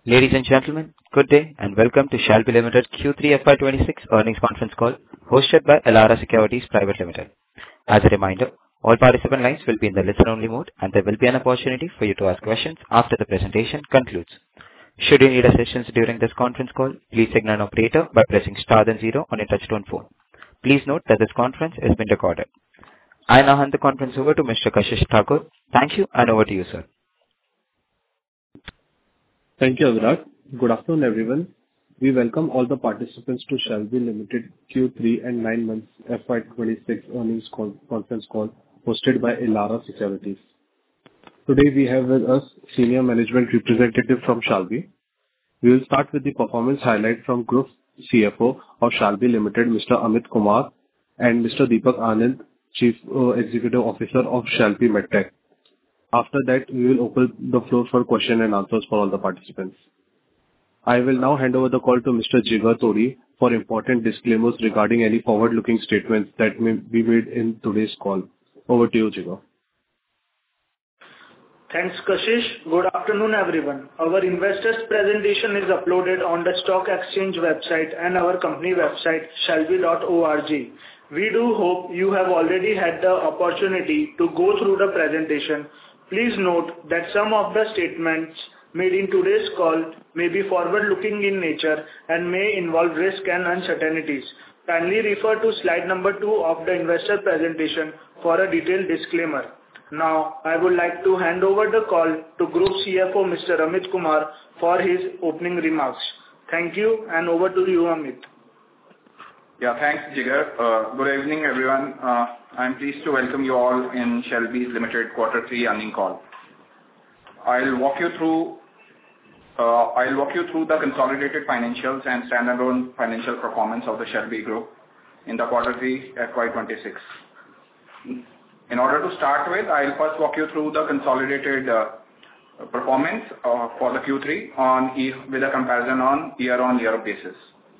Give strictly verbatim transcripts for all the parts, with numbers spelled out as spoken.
Ladies and gentlemen, good day and welcome to Shalby Limited Q three F Y twenty-six earnings conference call hosted by Elara Securities Private Limited. As a reminder, all participant lines will be in the listen-only mode, and there will be an opportunity for you to ask questions after the presentation concludes. Should you need assistance during this conference call, please signal an operator by pressing star then zero on your touchtone phone. Please note that this conference is being recorded. I now hand the conference over to Mister Kashish Thakur. Thank you, and over to you, sir. Thank you, Avirath. Good afternoon, everyone. We welcome all the participants to Shalby Limited Q three and nine months F Y twenty-six earnings call, conference call hosted by Elara Securities. Today we have with us senior management representative from Shalby. We will start with the performance highlight from Group C F O of Shalby Limited, Mister Amit Kumar, and Mister Deepak Anand, Chief uh, Executive Officer of Shalby Medtech. After that, we will open the floor for question and answers for all the participants. I will now hand over the call to Mister Jigar Todi for important disclaimers regarding any forward-looking statements that may be made in today's call. Over to you, Jigar. Thanks, Kashish. Good afternoon, everyone. Our investors presentation is uploaded on the stock exchange website and our company website, shalby dot org. We do hope you have already had the opportunity to go through the presentation. Please note that some of the statements made in today's call may be forward-looking in nature and may involve risk and uncertainties. Kindly refer to slide number two of the investor presentation for a detailed disclaimer. Now, I would like to hand over the call to Group C F O, Mister Amit Kumar, for his opening remarks. Thank you, and over to you, Amit. Yeah, thanks, Jigar. Uh, good evening, everyone. Uh, I'm pleased to welcome you all in Shalby Limited Quarter Three earnings call. I'll walk you through. Uh, I'll walk you through the consolidated financials and standalone financial performance of the Shalby Group in the Quarter Three F Y twenty-six. In order to start with, I'll first walk you through the consolidated uh, performance uh, for the Q three on e- with a comparison on year-on-year basis.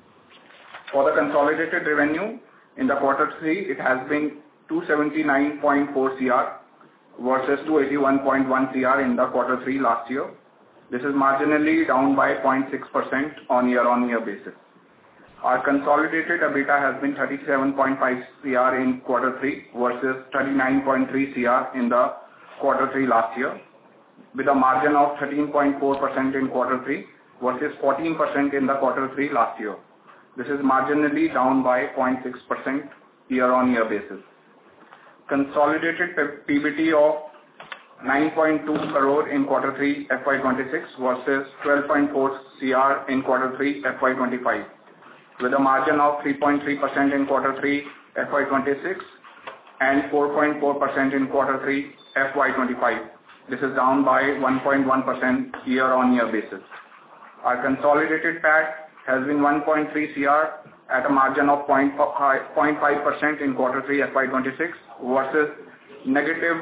For the consolidated revenue in the Quarter Three, it has been two seventy-nine point four crore versus two eighty-one point one crore in the Quarter Three last year. This is marginally down by zero point six percent on year-on-year basis. Our consolidated EBITDA has been thirty-seven point five crore in Quarter Three versus thirty-nine point three crore in the Quarter Three last year, with a margin of thirteen point four percent in Quarter Three versus fourteen percent in the Quarter Three last year. This is marginally down by zero point six percent year-on-year basis. Consolidated P B T of nine point two crore in Quarter Three F Y twenty-six versus twelve point four crore in Quarter Three F Y twenty-five, with a margin of three point three percent in Quarter Three F Y twenty-six and four point four percent in Quarter Three F Y twenty-five. This is down by one point one percent year-on-year basis. Our consolidated P A T has been one point three crore at a margin of zero point five percent in Quarter Three F Y twenty-six versus negative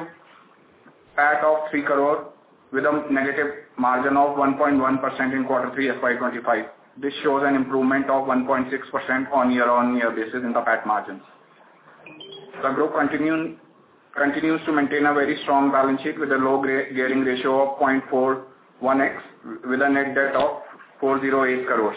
P A T of three crore with a negative margin of one point one percent in Quarter Three F Y twenty-five. This shows an improvement of one point six percent on year-on-year basis in the P A T margins. The group continue, continues to maintain a very strong balance sheet with a low gearing ratio of zero point four one x with a net debt of four hundred eight crores.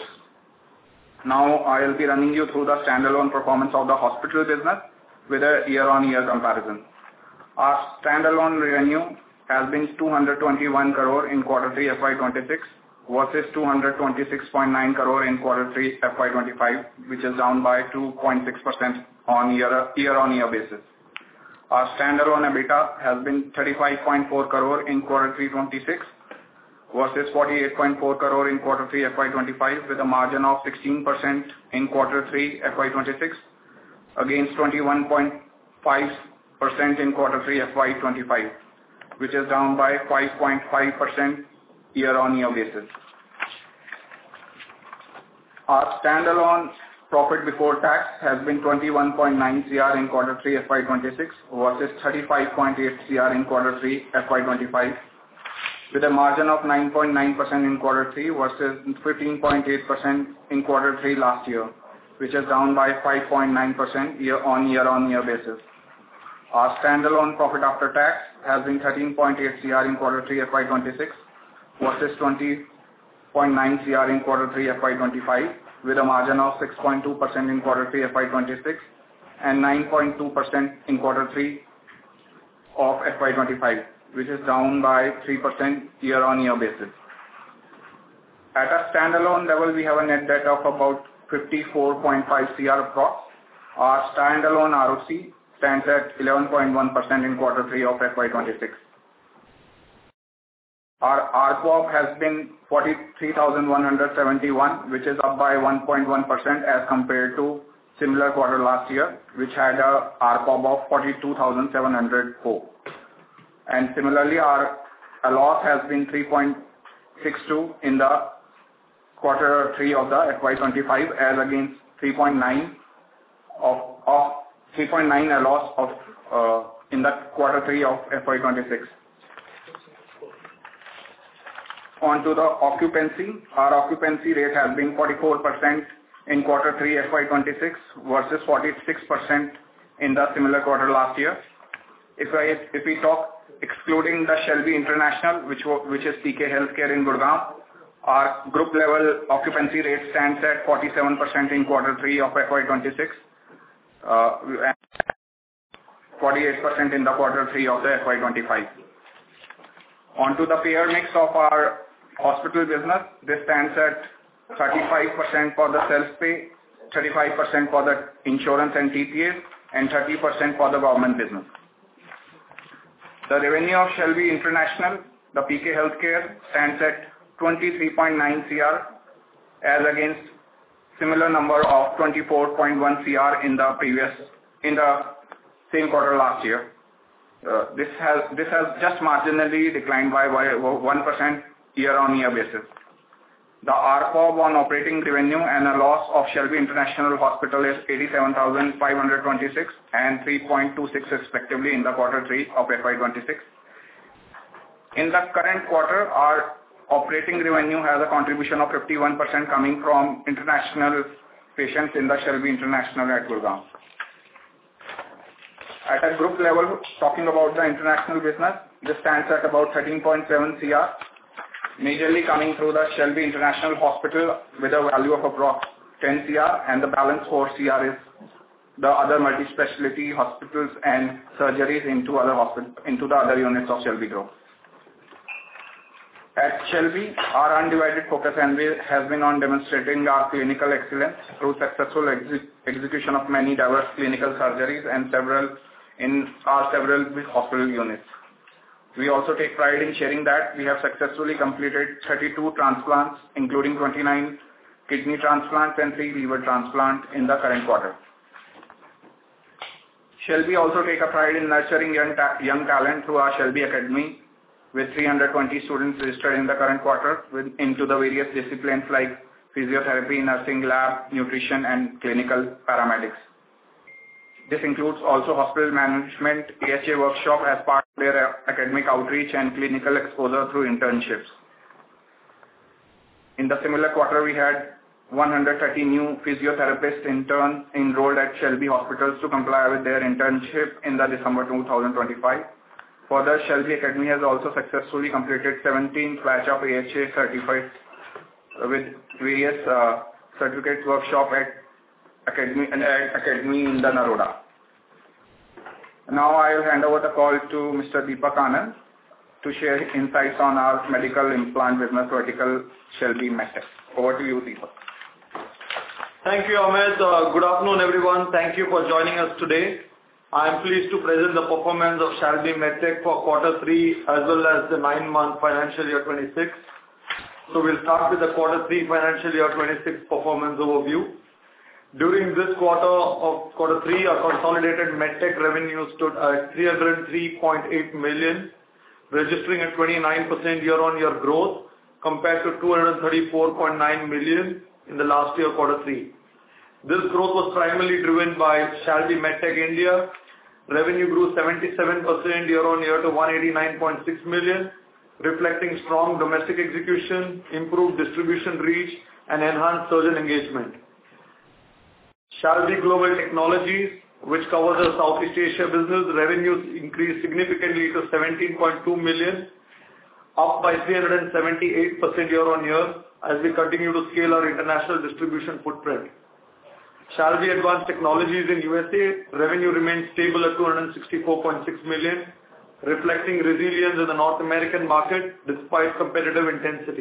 Now I will be running you through the standalone performance of the hospital business with a year-on-year comparison. Our standalone revenue has been two hundred twenty-one crore in Quarter Three F Y twenty-six versus two hundred twenty-six point nine crore in Quarter Three F Y twenty-five, which is down by two point six percent on year, year-on-year basis. Our standalone EBITDA has been thirty-five point four crore in Quarter Three twenty-six versus forty-eight point four crore in Quarter Three F Y twenty-five, with a margin of sixteen percent in Quarter Three F Y twenty-six against twenty-one point five percent in Quarter Three F Y twenty-five, which is down by five point five percent year-on-year basis. Our standalone profit before tax has been twenty-one point nine crore in Quarter Three F Y twenty-six versus thirty-five point eight crore in Quarter Three F Y twenty-five, with a margin of nine point nine percent in Quarter Three versus fifteen point eight percent in Quarter Three last year, which is down by five point nine percent year on year-on-year basis. Our standalone profit after tax has been thirteen point eight crore in Quarter Three F Y twenty-six versus twenty point nine crore in quarter three F Y twenty-five, with a margin of six point two percent in quarter three F Y twenty-six and nine point two percent in quarter three of F Y twenty-five, which is down by three percent year-on-year basis. At a standalone level, we have a net debt of about fifty-four point five crore approx. Our standalone R O C stands at eleven point one percent in quarter three of F Y twenty-six. Our R P O B has been forty-three thousand one hundred seventy-one, which is up by one point one percent as compared to similar quarter last year, which had a R P O B of forty-two thousand seven hundred four. And similarly, our loss has been three point six two in the quarter three of the F Y twenty-five as against three point nine of, of three point nine a loss of uh, in the quarter three of F Y twenty-six. On to the occupancy. Our occupancy rate has been forty-four percent in quarter three F Y twenty-six versus forty-six percent in the similar quarter last year. If I if we talk excluding the Shelby International, which which is P K Healthcare in Gurgaon, our group level occupancy rate stands at forty-seven percent in quarter three of F Y twenty-six, uh, and forty-eight percent in the quarter three of the F Y twenty-five. On to the payer mix of our hospital business. This stands at thirty-five percent for the self-pay, thirty-five percent for the insurance and T P A, and thirty percent for the government business. The revenue of Shelby International, the P K Healthcare, stands at twenty-three point nine crore as against similar number of twenty-four point one crore in the previous, in the same quarter last year. Uh, this has this has just marginally declined by one percent year-on-year basis. The R P O B on operating revenue and a loss of Shelby International Hospital is eighty-seven thousand five hundred twenty-six and three point two six respectively in the quarter three of F Y twenty-six. In the current quarter, our operating revenue has a contribution of fifty-one percent coming from international patients in the Shelby International at Gurgaon. At a group level, talking about the international business, this stands at about thirteen point seven crore, majorly coming through the Shelby International Hospital with a value of approximately ten crore, and the balance four crore is the other multi-specialty hospitals and surgeries into other hospital, into the other units of Shelby Group. At Shelby, our undivided focus has been on demonstrating our clinical excellence through successful ex execution of many diverse clinical surgeries and several in our several hospital units. We also take pride in sharing that we have successfully completed thirty-two transplants, including twenty-nine kidney transplants and three liver transplants in the current quarter. Shelby also take a pride in nurturing young, ta young talent through our Shelby Academy, with three hundred twenty students registered in the current quarter with, into the various disciplines like physiotherapy, nursing, lab, nutrition, and clinical paramedics. This includes also hospital management, A H A workshop as part of their academic outreach and clinical exposure through internships. In the similar quarter, we had one hundred thirty new physiotherapists interns enrolled at Shelby hospitals to comply with their internship in the December two thousand twenty-five. Further, Shelby Academy has also successfully completed seventeen batch of A H A certified with various uh, certificate workshop at Academy, uh, Academy in the Naroda. Now I will hand over the call to Mister Deepak Anand to share insights on our medical implant business vertical, Shelby MedTech. Over to you, Deepak. Thank you, Ahmed. Uh, good afternoon, everyone. Thank you for joining us today. I am pleased to present the performance of Shelby MedTech for quarter three as well as the nine-month financial year twenty-six. So we'll start with the quarter three financial year twenty-six performance overview. During this quarter of quarter three, our consolidated MedTech revenue stood at three hundred three point eight million, registering a twenty-nine percent year-on-year growth compared to two hundred thirty-four point nine million in the last year quarter three. This growth was primarily driven by Shelby MedTech India. Revenue grew seventy-seven percent year-on-year to one hundred eighty-nine point six million, reflecting strong domestic execution, improved distribution reach, and enhanced surgeon engagement. Shelby Global Technologies, which covers the Southeast Asia business, revenues increased significantly to seventeen point two million, up by three hundred seventy-eight percent year-on-year as we continue to scale our international distribution footprint. Shalby Advanced Technologies in U S A, revenue remains stable at two hundred sixty-four point six million, reflecting resilience in the North American market despite competitive intensity.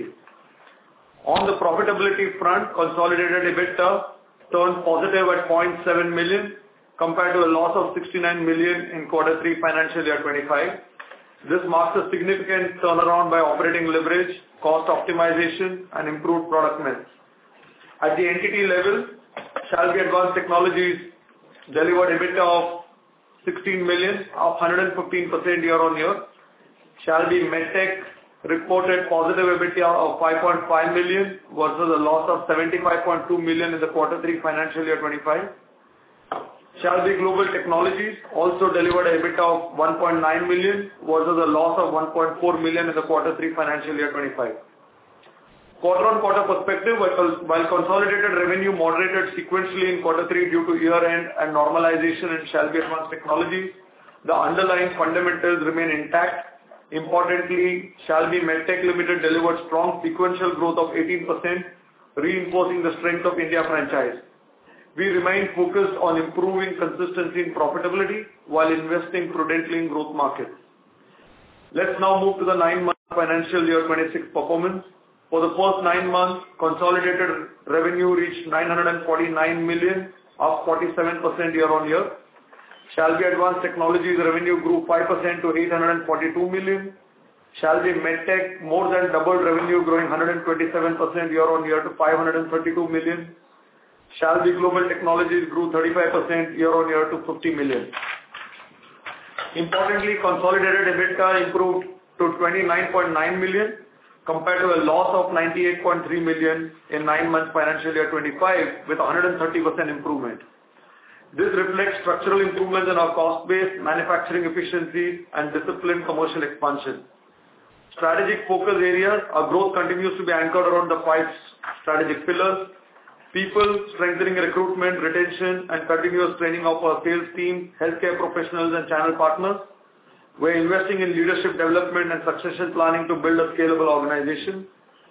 On the profitability front, consolidated EBITDA turned positive at zero point seven million compared to a loss of sixty-nine million in quarter three financial year twenty-five. This marks a significant turnaround by operating leverage, cost optimization, and improved product mix. At the entity level, Shalby Advanced Technologies delivered EBITDA of sixteen million, up one hundred fifteen percent year-on-year. Shalby Medtech reported positive EBITDA of five point five million versus a loss of seventy-five point two million in the quarter three financial year twenty-five. Shalby Global Technologies also delivered an EBITDA of one point nine million versus a loss of one point four million in the quarter three financial year twenty-five. Quarter-on-quarter perspective, while consolidated revenue moderated sequentially in quarter three due to year-end and normalization in Shalby Advanced Technologies, the underlying fundamentals remain intact. Importantly, Shalby Medtech Limited delivered strong sequential growth of eighteen percent, reinforcing the strength of India franchise. We remain focused on improving consistency in profitability while investing prudently in growth markets. Let's now move to the nine-month financial year twenty-six performance. For the first nine months, consolidated revenue reached nine hundred forty-nine million, up forty-seven percent year-on-year. Shalby Advanced Technologies revenue grew five percent to eight hundred forty-two million. Shalby Medtech more than doubled revenue, growing one hundred twenty-seven percent year-on-year to five hundred thirty-two million. Shalby Global Technologies grew thirty-five percent year-on-year to fifty million. Importantly, consolidated EBITDA improved to twenty-nine point nine million compared to a loss of ninety-eight point three million in nine months financial year twenty-five, with one hundred thirty percent improvement. This reflects structural improvements in our cost base, manufacturing efficiency, and disciplined commercial expansion. Strategic focus areas, our growth continues to be anchored around the five strategic pillars: people, strengthening recruitment, retention, and continuous training of our sales team, healthcare professionals, and channel partners. We're investing in leadership development and succession planning to build a scalable organization.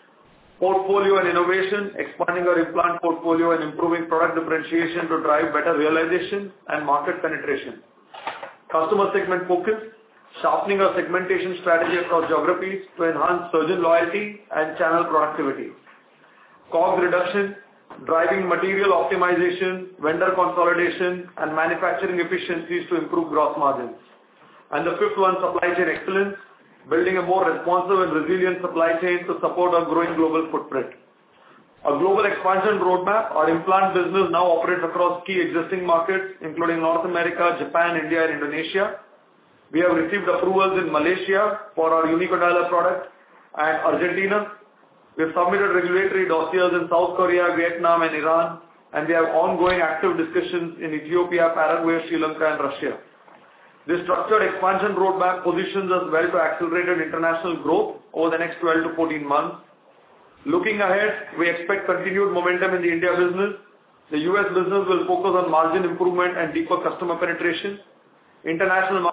Portfolio and innovation, expanding our implant portfolio and improving product differentiation to drive better realization and market penetration. Customer segment focus, sharpening our segmentation strategy across geographies to enhance surgeon loyalty and channel productivity. Cost reduction, driving material optimization, vendor consolidation, and manufacturing efficiencies to improve gross margins. And the fifth one, supply chain excellence, building a more responsive and resilient supply chain to support our growing global footprint. Our global expansion roadmap, our implant business now operates across key existing markets, including North America, Japan, India, and Indonesia. We have received approvals in Malaysia for our Unicondylar product and Argentina. We have submitted regulatory dossiers in South Korea, Vietnam, and Iran, and we have ongoing active discussions in Ethiopia, Paraguay, Sri Lanka, and Russia. This structured expansion roadmap positions us well to accelerated international growth over the next twelve to fourteen months. Looking ahead, we expect continued momentum in the India business. The U S business will focus on margin improvement and deeper customer penetration. International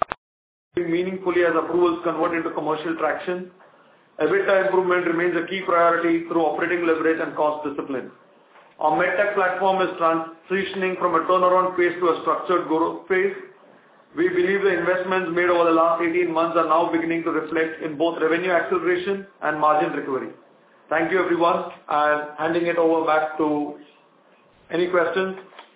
market meaningfully as approvals convert into commercial traction. EBITDA improvement remains a key priority through operating leverage and cost discipline. Our MedTech platform is transitioning from a turnaround phase to a structured growth phase. We believe the investments made over the last eighteen months are now beginning to reflect in both revenue acceleration and margin recovery. Thank you, everyone. I'm handing it over back to any questions.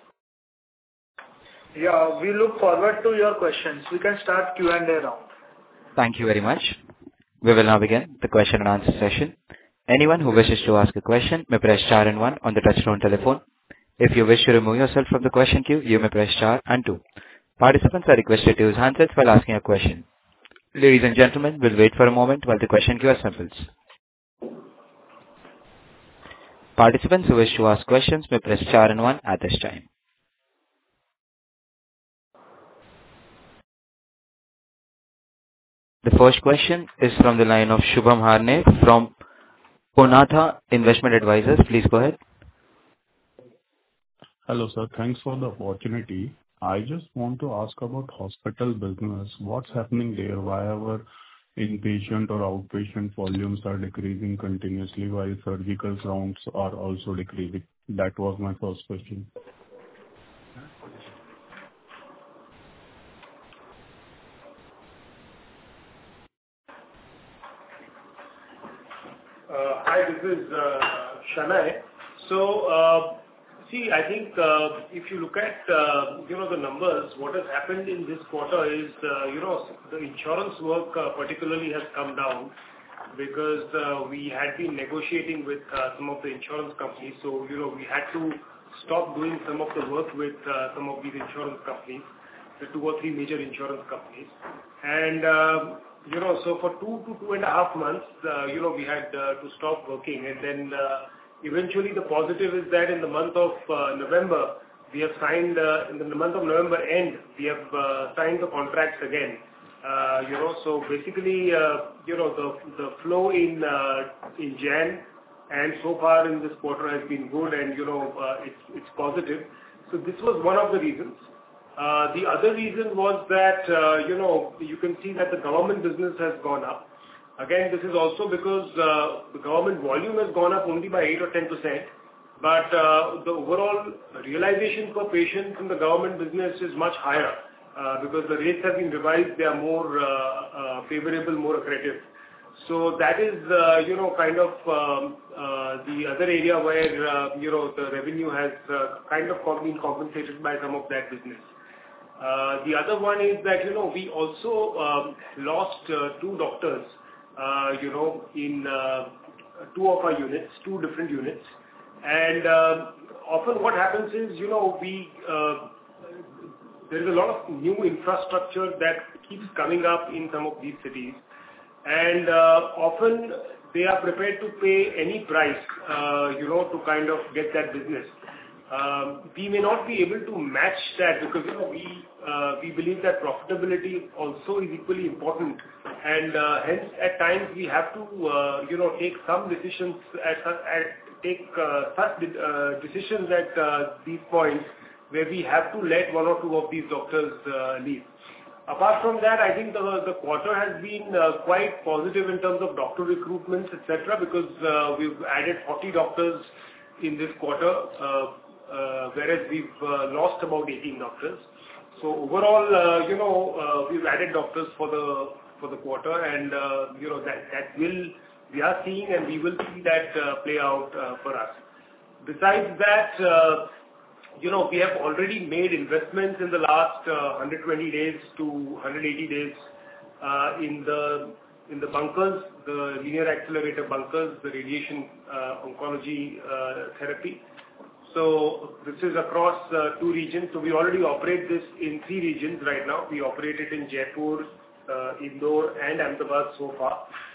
Yeah, we look forward to your questions. We can start Q and A round. Thank you very much. We will now begin the question and answer session. Anyone who wishes to ask a question may press star and one on the touchtone telephone. If you wish to remove yourself from the question queue, you may press star and two. Participants are requested to use handsets while asking a question. Ladies and gentlemen, we'll wait for a moment while the question queue assembles. Participants who wish to ask questions may press star and one at this time. The first question is from the line of Shubham Harne from Purnartha Investment Advisors. Please go ahead. Hello, sir. Thanks for the opportunity. I just want to ask about hospital business. What's happening there? Why our inpatient or outpatient volumes are decreasing continuously while surgical rounds are also decreasing? That was my first question. Uh, Hi, this is uh, Shanai. So, uh, see, I think uh, if you look at uh, you know the numbers, what has happened in this quarter is uh, you know the insurance work uh, particularly has come down because uh, we had been negotiating with uh, some of the insurance companies. So, you know, we had to stop doing some of the work with uh, some of these insurance companies, the two or three major insurance companies. And um, you know, so for two to two and a half months, uh, you know, we had uh, to stop working. And then uh, eventually the positive is that in the month of uh, November, we have signed, uh, in the month of November end, we have uh, signed the contracts again. Uh, you know, so basically, uh, you know, the, the flow in, uh, in Jan and so far in this quarter has been good and, you know, uh, it's, it's positive. So this was one of the reasons. Uh, the other reason was that, uh, you know, you can see that the government business has gone up. Again, this is also because uh, the government volume has gone up only by eight or ten percent, but uh, the overall realization per patient in the government business is much higher uh, because the rates have been revised, they are more uh, uh, favorable, more accretive. So that is, uh, you know, kind of um, uh, the other area where, uh, you know, the revenue has uh, kind of been compensated by some of that business. Uh, the other one is that, you know, we also um, lost uh, two doctors, uh, you know, in uh, two of our units, two different units. And uh, often what happens is, you know, we, uh, there is a lot of new infrastructure that keeps coming up in some of these cities. And uh, often they are prepared to pay any price, uh, you know, to kind of get that business. Um, we may not be able to match that because, you know, we uh, we believe that profitability also is equally important, and uh, hence at times we have to uh, you know take some decisions at, at take uh, such uh, decisions at uh, these points where we have to let one or two of these doctors uh, leave. Apart from that, I think the the quarter has been uh, quite positive in terms of doctor recruitments, et cetera, because uh, we've added forty doctors in this quarter. Uh, Uh, whereas we've uh, lost about eighteen doctors. So overall, uh, you know, uh, we've added doctors for the for the quarter, and uh, you know that that will we are seeing and we will see that uh, play out uh, for us. Besides that, uh, you know, we have already made investments in the last uh, one hundred twenty days to one hundred eighty days uh, in the in the bunkers, the linear accelerator bunkers, the radiation uh, oncology uh, therapy. So this is across uh, two regions. So we already operate this in three regions right now. We operate it in Jaipur, uh, Indore and Ahmedabad so far.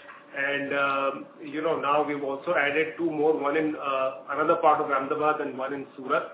And, um, you know, now we've also added two more, one in uh, another part of Ahmedabad and one in Surat.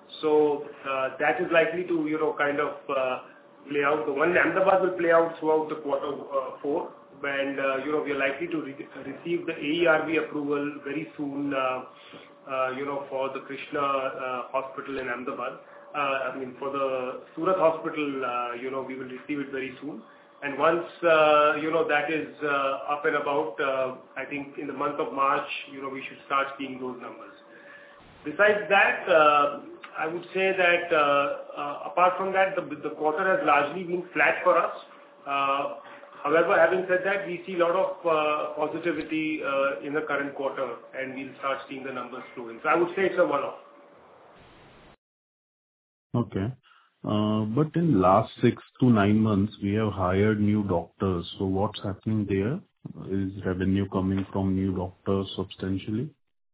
So uh, that is likely to, you know, kind of uh, play out. The one in Ahmedabad will play out throughout the quarter uh, four. And, uh, you know, we are likely to re receive the A E R B approval very soon. Uh, Uh, you know, for the Krishna uh, hospital in Ahmedabad. Uh, I mean, for the Surat hospital, uh, you know, we will receive it very soon. And once, uh, you know, that is uh, up and about, uh, I think in the month of March, you know, we should start seeing those numbers. Besides that, uh, I would say that uh, uh, apart from that, the, the quarter has largely been flat for us. Uh, However, having said that, we see a lot of uh, positivity uh, in the current quarter, and we'll start seeing the numbers flowing. So I would say it's a one-off. Okay. Uh, but in last six to nine months, we have hired new doctors. So what's happening there? Is revenue coming from new doctors substantially?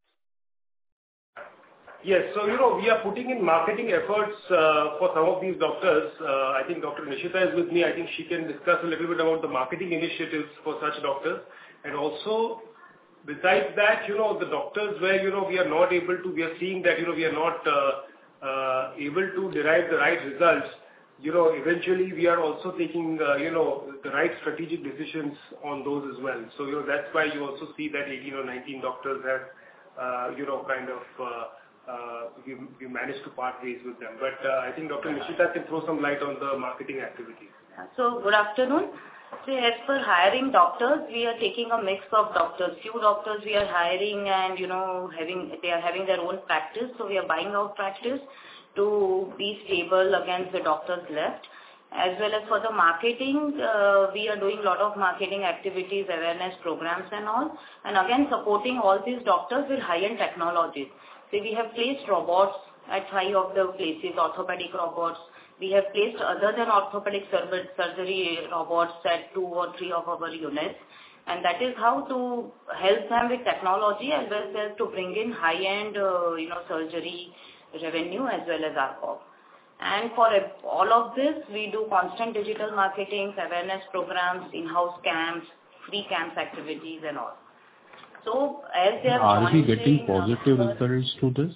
Yes. So, you know, we are putting in marketing efforts uh, for some of these doctors. Uh, I think Doctor Nishita is with me. I think she can discuss a little bit about the marketing initiatives for such doctors. And also, besides that, you know, the doctors where, you know, we are not able to, we are seeing that, you know, we are not uh, uh, able to derive the right results. You know, eventually we are also taking, uh, you know, the right strategic decisions on those as well. So, you know, that's why you also see that eighteen or nineteen doctors have, uh, you know, kind of, uh, Uh, we, we managed to part ways with them. But uh, I think Doctor Nishita can throw some light on the marketing activities. So, good afternoon. See, as per hiring doctors, we are taking a mix of doctors. Few doctors we are hiring and, you know, having they are having their own practice. So we are buying out practice to be stable against the doctors left. As well as for the marketing, uh, we are doing a lot of marketing activities, awareness programs and all. And again, supporting all these doctors with high-end technologies. See, we have placed robots at five of the places, orthopedic robots. We have placed other than orthopedic sur- surgery robots at two or three of our units. And that is how to help them with technology as well as to bring in high-end, uh, you know, surgery revenue as well as R C O P. And for all of this, we do constant digital marketing, awareness programs, in-house camps, free camps activities and all. So as they are Are we getting joining, positive uh, results to this?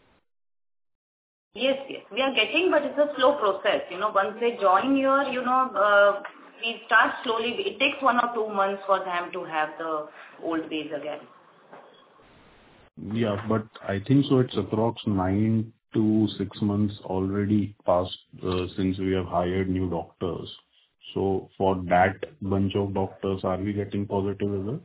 Yes, yes. We are getting, but it's a slow process. You know, once they join here, you know, uh, we start slowly. It takes one or two months for them to have the old ways again. Yeah, but I think so it's approx nine to six months already passed uh, since we have hired new doctors. So for that bunch of doctors, are we getting positive results?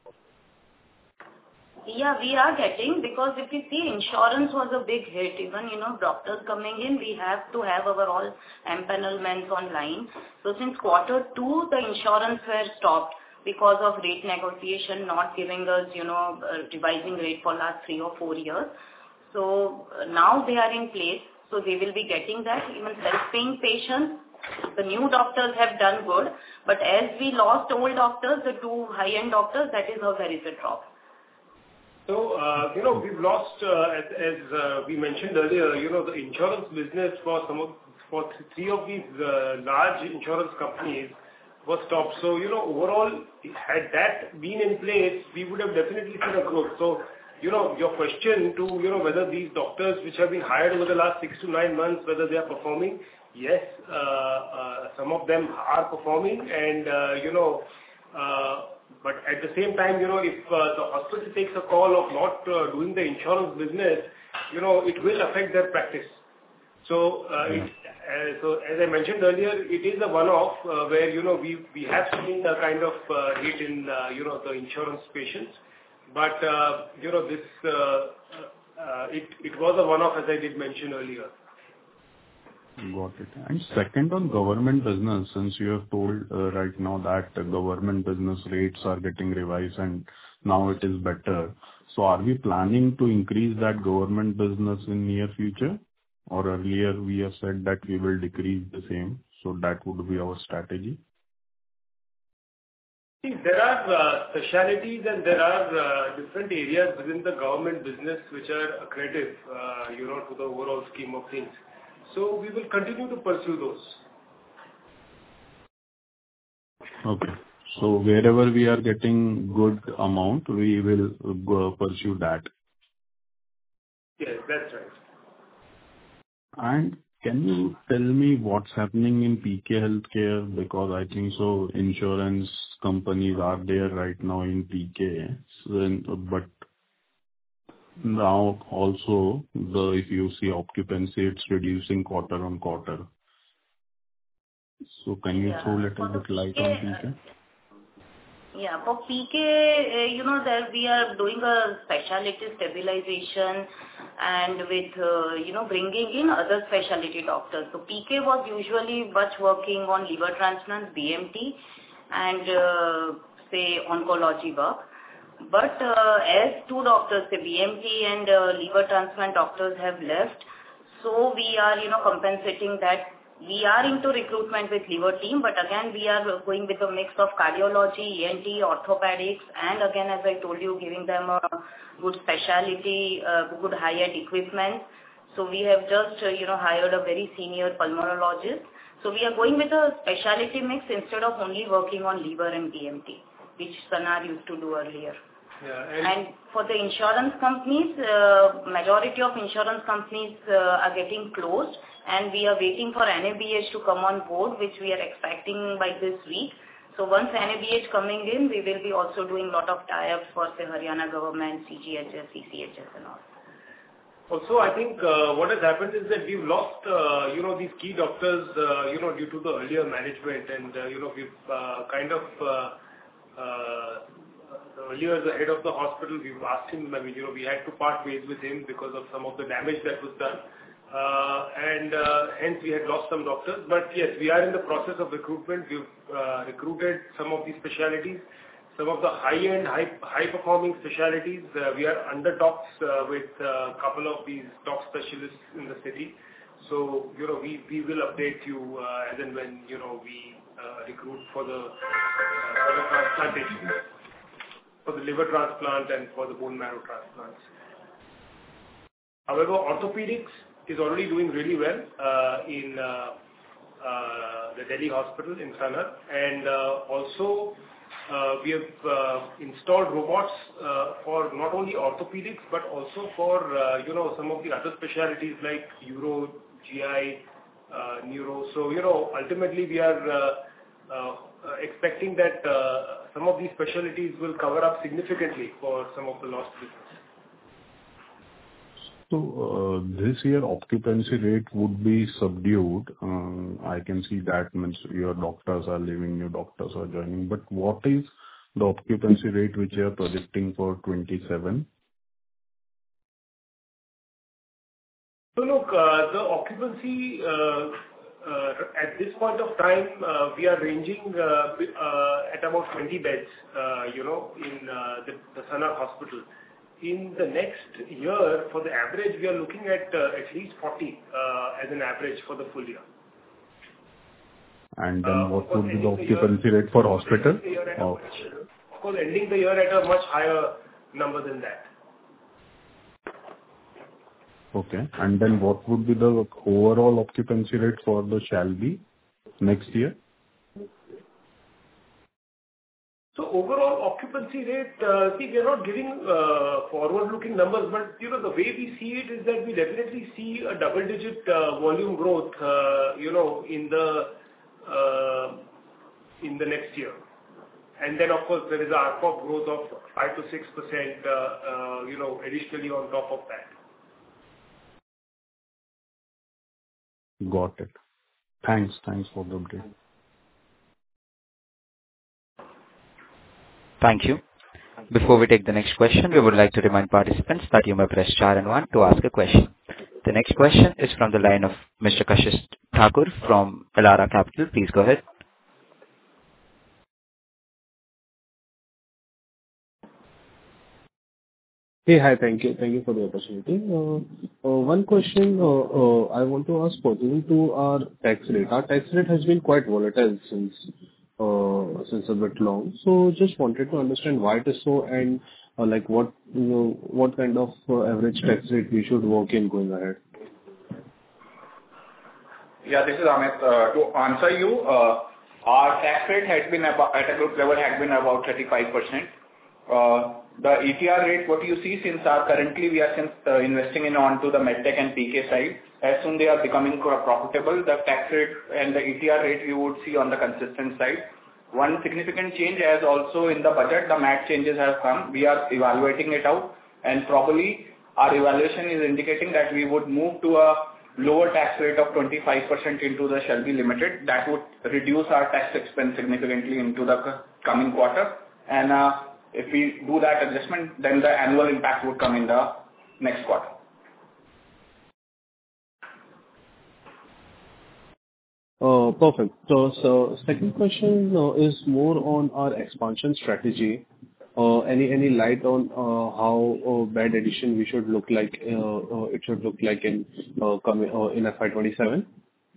Yeah, we are getting, because if you see, insurance was a big hit. Even, you know, doctors coming in, we have to have our all empanelments online. So since quarter two, the insurance were stopped because of rate negotiation, not giving us, you know, uh, revising rate for last three or four years. So uh, now they are in place, so they will be getting that. Even self-paying patients, the new doctors have done good, but as we lost old doctors, the two high-end doctors, that is how there is a drop. So, uh, you know, we've lost, uh, as, as uh, we mentioned earlier, you know, the insurance business for some of, for three of these uh, large insurance companies was stopped. So, you know, overall, had that been in place, we would have definitely seen a growth. So, you know, your question to, you know, whether these doctors which have been hired over the last six to nine months, whether they are performing, yes, uh, uh, some of them are performing and, uh, you know, uh, but at the same time, you know, if uh, the hospital takes a call of not uh, doing the insurance business, you know, it will affect their practice. So, uh, it, uh, so as I mentioned earlier, it is a one-off uh, where, you know, we we have seen a kind of uh, hit in, uh, you know, the insurance patients. But, uh, you know, this, uh, uh, it, it was a one-off, as I did mention earlier. Got it. And second, on government business, since you have told uh, right now that the government business rates are getting revised and now it is better. So are we planning to increase that government business in near future? Or earlier we have said that we will decrease the same, so that would be our strategy? See, there are uh, specialities and there are uh, different areas within the government business which are accretive, uh, you know, to the overall scheme of things. So we will continue to pursue those. Okay. So wherever we are getting good amount, we will go pursue that. Yes, that's right. And can you tell me what's happening in P K Healthcare? Because I think so insurance companies are there right now in P K. So, but now also, the if you see occupancy, it's reducing quarter on quarter. So can you Yeah, throw a little for the bit light P K, on P K? Yeah, for P K, uh, you know, that we are doing a specialty stabilization and with, uh, you know, bringing in other specialty doctors. So P K was usually much working on liver transplants, B M T, and uh, say oncology work. But uh, as two doctors, say B M T and uh, liver transplant doctors have left, so we are, you know, compensating that. We are into recruitment with liver team, but again, we are going with a mix of cardiology, E N T, orthopedics, and again, as I told you, giving them a good specialty, uh, good high-end equipment. So we have just, uh, you know, hired a very senior pulmonologist. So we are going with a specialty mix instead of only working on liver and B M T, which Sanar used to do earlier. Yeah, and, and for the insurance companies, uh, majority of insurance companies uh, are getting closed, and we are waiting for N A B H to come on board, which we are expecting by this week. So once N A B H coming in, we will be also doing a lot of tie-ups for, say, Haryana government, C G H S, C C H S and all. Also, I think uh, what has happened is that we've lost, uh, you know, these key doctors, uh, you know, due to the earlier management, and uh, you know, we've uh, kind of uh, uh, earlier the head of the hospital, we've asked him. I mean, you know, we had to part ways with him because of some of the damage that was done, uh, and uh, hence we had lost some doctors. But yes, we are in the process of recruitment. We've uh, recruited some of these specialities. Some of the high-end, high, high-performing specialties, uh, we are under talks uh, with a couple of these top specialists in the city. So, you know, we, we will update you uh, as and when, you know, we uh, recruit for the, uh, for the transplantation, for the liver transplant and for the bone marrow transplants. However, orthopedics is already doing really well uh, in uh, uh, the Delhi hospital in Sanar, and uh, also Uh, we have uh, installed robots uh, for not only orthopedics but also for uh, you know some of the other specialties like Uro, G I, uh, Neuro. So you know ultimately we are uh, uh, expecting that uh, some of these specialties will cover up significantly for some of the lost business. So uh, this year occupancy rate would be subdued. Uh, I can see that means your doctors are leaving, new doctors are joining. But what is the occupancy rate which you are projecting for twenty-seven? So look, uh, the occupancy uh, uh, at this point of time uh, we are ranging uh, uh, at about twenty beds, uh, you know, in uh, the, the Sanar hospital. In the next year, for the average, we are looking at uh, at least forty uh, as an average for the full year. And then Uh, what of course, would be the ending the occupancy year- rate for hospital? ending the year at a Oh, much- Of course, ending the year at a much higher number than that. okay. And then what would be the overall occupancy rate for the Shalby next year? So overall occupancy rate, uh, see, we are not giving uh, forward-looking numbers, but, you know, the way we see it is that we definitely see a double-digit uh, volume growth, uh, you know, in the uh, in the next year. And then, of course, there is a A R P O B growth of five to six percent, uh, uh, you know, additionally on top of that. Got it. Thanks. Thanks for the update. Thank you. Before we take the next question, we would like to remind participants that you may press star and one to ask a question. The next question is from the line of Mister Kashish Thakur from Elara Capital. Please go ahead. Hey, hi. Thank you. Thank you for the opportunity. Uh, uh, One question uh, uh, I want to ask pertaining to our tax rate. Our tax rate has been quite volatile since uh, since a bit long. So just wanted to understand why it is so, and uh, like what, you know, what kind of uh, average tax rate we should work in going ahead. Yeah, this is Amit. Uh, To answer you, uh, our tax rate has been about, at a group level, has been about thirty-five percent. Uh, The E T R rate, what you see, since our currently we are since uh, investing in onto the medtech and P K side, as soon they are becoming pro- profitable, the tax rate and the E T R rate you would see on the consistent side. One significant change as also in the budget, the M A T changes have come. We are evaluating it out, and probably our evaluation is indicating that we would move to a lower tax rate of twenty-five percent into the Shalby Limited. That would reduce our tax expense significantly into the c- coming quarter. And uh, if we do that adjustment, then the annual impact would come in the next quarter. Uh, Perfect. So, so second question uh, is more on our expansion strategy. Uh, Any any light on uh, how uh, bed addition we should look like, uh, uh, it should look like in uh, coming uh, in F Y twenty-seven?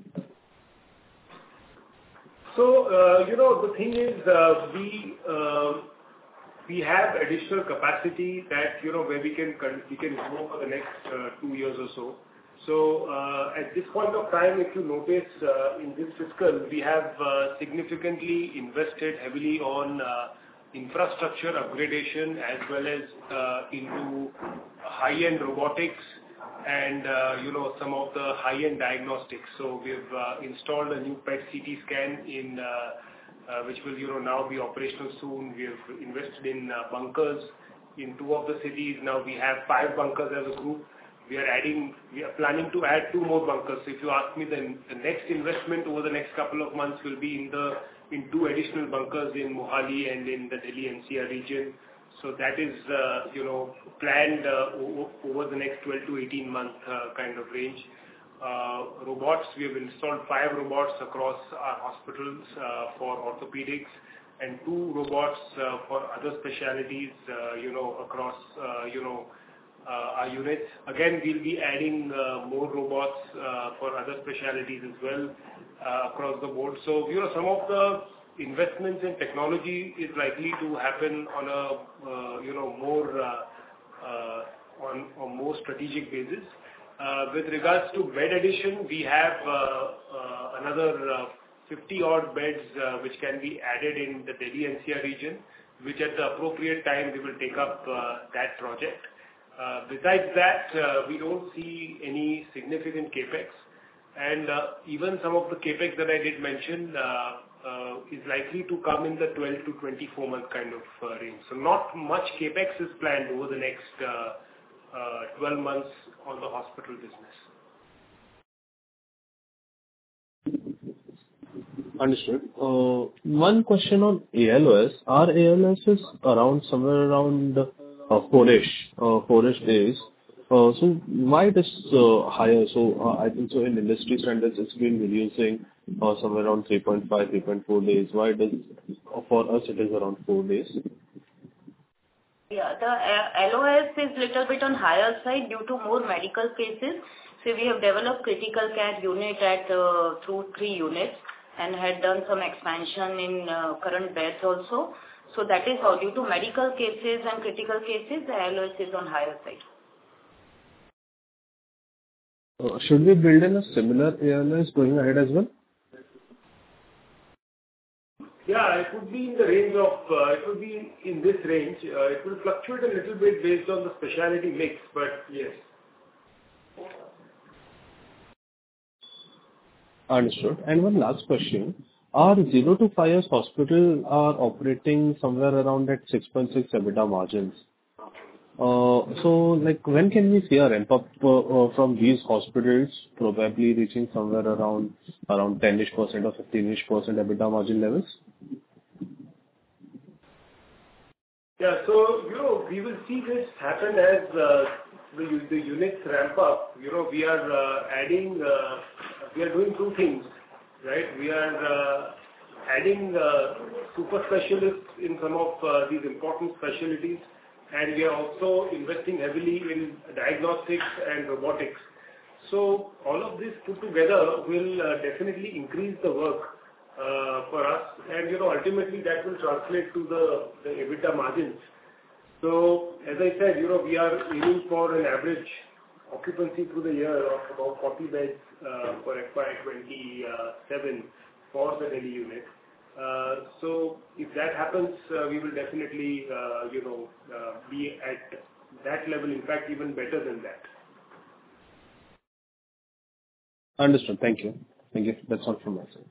So, uh, you know, the thing is, uh, we uh, we have additional capacity that, you know, where we can con- we can grow for the next uh, two years or so. So, uh, at this point of time, if you notice, uh, in this fiscal, we have uh, significantly invested heavily on uh, infrastructure upgradation as well as uh, into high-end robotics and, uh, you know, some of the high-end diagnostics. So we've uh, installed a new P E T C T scan in, uh, uh, which will, you know, now be operational soon. We have invested in uh, bunkers in two of the cities. Now we have five bunkers as a group. we are adding, we are planning to add two more bunkers. So if you ask me, then the next investment over the next couple of months will be in the in two additional bunkers in Mohali and in the Delhi N C R region. So that is, uh, you know, planned uh, o- over the next twelve to eighteen month uh, kind of range. Uh, robots, we have installed five robots across our hospitals uh, for orthopedics and two robots uh, for other specialities, uh, you know, across, uh, you know, uh, our units. Again, we'll be adding uh, more robots uh, for other specialities as well uh, across the board. So, you know, some of the investments in technology is likely to happen on a, uh, you know, more, uh, uh, on a more strategic basis. Uh, with regards to bed addition, we have uh, uh, another uh, fifty odd beds uh, which can be added in the Delhi N C R region, which at the appropriate time we will take up uh, that project. Uh, besides that, uh, we don't see any significant capex, and uh, even some of the capex that I did mention uh, uh, is likely to come in the twelve to twenty-four month kind of uh, range. So not much capex is planned over the next uh, uh, twelve months on the hospital business. Understood. Uh, One question on A L O S. Our A L O S is around somewhere around uh, four-ish, uh, four-ish days. Uh, So why it is uh, higher? So uh, I think so in industry standards, it's been reducing uh, somewhere around three point five, three point four days. Why it is, for us, it is around four days? Yeah, the uh, L O S is little bit on higher side due to more medical cases. So we have developed critical care unit at uh, through three units and had done some expansion in uh, current beds also. So that is how due to medical cases and critical cases, the L O S is on higher side. Uh, Should we build in a similar A L O S going ahead as well? Yeah, it would be in the range of, uh, it would be in this range. Uh, it will fluctuate a little bit based on the specialty mix, but yes. Understood. And one last question. Our zero to five years hospital are operating somewhere around at six point six EBITDA margins. Uh, So, like, when can we see a ramp up uh, uh, from these hospitals, probably reaching somewhere around around ten-ish percent or fifteen-ish percent EBITDA margin levels? Yeah, so, you know, we will see this happen as uh, the, the units ramp up. You know, we are uh, adding, uh, we are doing two things, right? We are uh, adding uh, super specialists in some of uh, these important specialties, and we are also investing heavily in diagnostics and robotics. So all of this put together will uh, definitely increase the work uh, for us, and you know ultimately that will translate to the, the EBITDA margins. So as I said, you know we are aiming for an average occupancy through the year of about forty beds uh, for F Y twenty-seven for the Delhi unit. Uh, so if that happens, uh, we will definitely, uh, you know, uh, be at that level, in fact, even better than that. Understood. Thank you. Thank you. That's all from my side.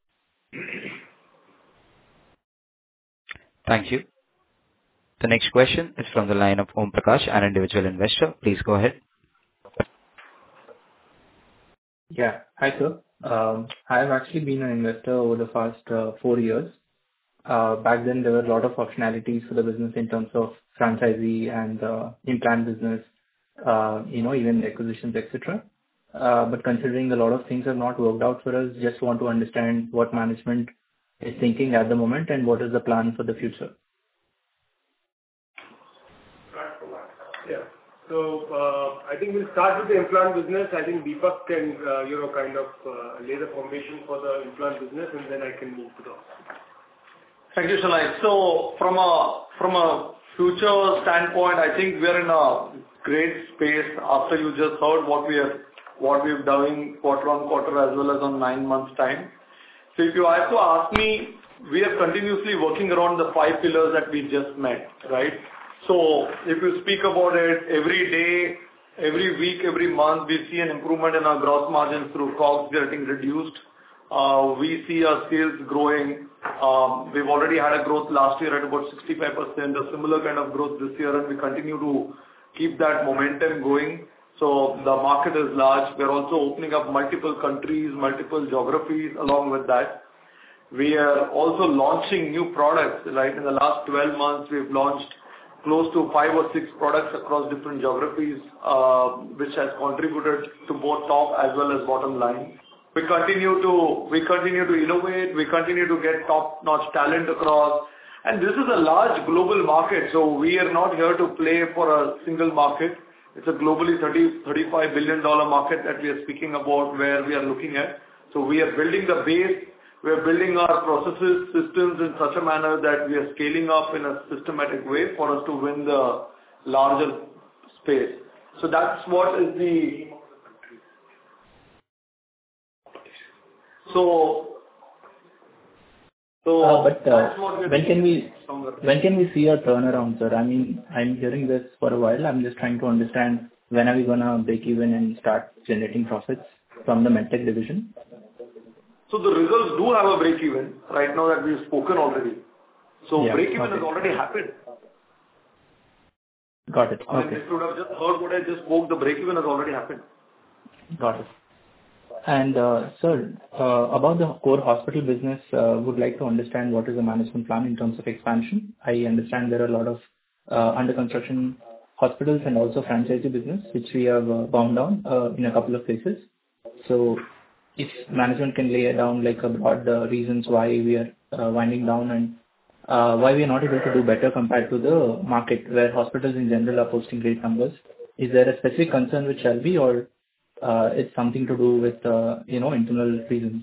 Thank you. The next question is from the line of Om Prakash, an individual investor. Please go ahead. Yeah. Hi, sir. Um, I have actually been an investor over the past uh, four years. Uh, back then, there were a lot of optionalities for the business in terms of franchisee and uh, implant business, uh, you know, even acquisitions, et cetera. Uh, but considering a lot of things have not worked out for us, just want to understand what management is thinking at the moment and what is the plan for the future. Yeah. So uh, I think we'll start with the implant business. I think Deepak can, uh, you know, kind of uh, lay the foundation for the implant business, and then I can move to the. Thank you, Shalai. So from a from a future standpoint, I think we are in a great space after you just heard what we have what we've done quarter on quarter as well as on nine months time. So if you have to ask me, we are continuously working around the five pillars that we just met, right? So if you speak about it, every day, every week, every month, we see an improvement in our gross margins through costs getting reduced. Uh, we see our sales growing. Um, we've already had a growth last year at about sixty-five percent, a similar kind of growth this year, and we continue to keep that momentum going. So the market is large. We are also opening up multiple countries, multiple geographies along with that. We are also launching new products. Like in the last twelve months, we've launched close to five or six products across different geographies, uh, which has contributed to both top as well as bottom line. We continue to we continue to innovate. We continue to get top-notch talent across. And this is a large global market, so we are not here to play for a single market. It's a globally thirty, thirty-five billion dollars market that we are speaking about, where we are looking at. So we are building the base. We are building our processes, systems in such a manner that we are scaling up in a systematic way for us to win the larger space. So that's what is the... So... So uh, but uh, when can we when can we see a turnaround, sir? I mean, I'm hearing this for a while. I'm just trying to understand when are we gonna break even and start generating profits from the MedTech division? So the results do have a break even right now that we've spoken already. So yeah, break even okay. has already happened. Got it. I mean, okay. if you would have just heard what I just spoke, the break even has already happened. Got it. And, uh, sir, uh, about the core hospital business, uh, would like to understand what is the management plan in terms of expansion. I understand there are a lot of uh, under construction hospitals and also franchisee business, which we have uh, bound down uh, in a couple of places. So if management can lay down like a broad uh, reasons why we are uh, winding down and uh, why we are not able to do better compared to the market, where hospitals in general are posting great numbers. Is there a specific concern with Shalby, or Uh, it's something to do with, uh, you know, internal reasons?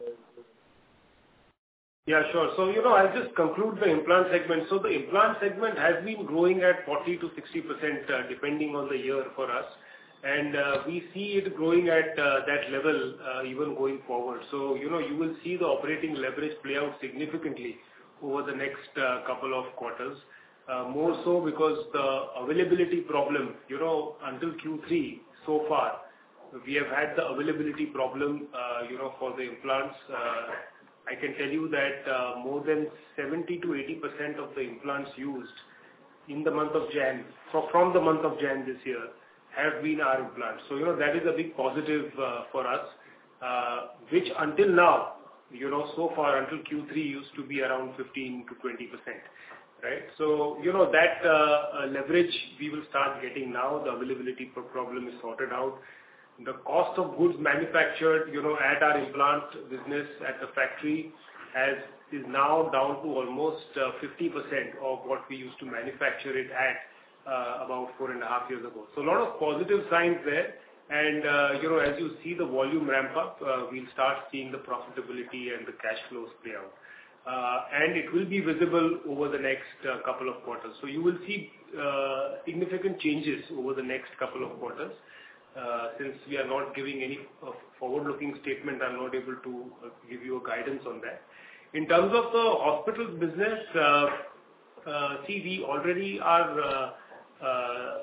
Yeah, sure. So, you know, I'll just conclude the implant segment. So the implant segment has been growing at forty to sixty percent, uh, depending on the year for us. And uh, we see it growing at uh, that level uh, even going forward. So, you know, you will see the operating leverage play out significantly over the next uh, couple of quarters. Uh, more so because the availability problem, you know, until Q three so far, we have had the availability problem, uh, you know, for the implants. Uh, I can tell you that uh, more than seventy to eighty percent of the implants used in the month of Jan, so from the month of Jan this year, have been our implants. So, you know, that is a big positive uh, for us, uh, which until now, you know, so far until Q three used to be around fifteen to twenty percent. Right. So, you know, that uh, leverage we will start getting now. The availability problem is sorted out. The cost of goods manufactured, you know, at our implant business at the factory has is now down to almost uh, fifty percent of what we used to manufacture it at uh, about four and a half years ago. So a lot of positive signs there. And, uh, you know, as you see the volume ramp up, uh, we'll start seeing the profitability and the cash flows play out. Uh, and it will be visible over the next uh, couple of quarters. So you will see uh, significant changes over the next couple of quarters. Uh, since we are not giving any uh, forward-looking statement, I'm not able to uh, give you a guidance on that. In terms of the hospital business, uh, uh, see, we already are uh, uh,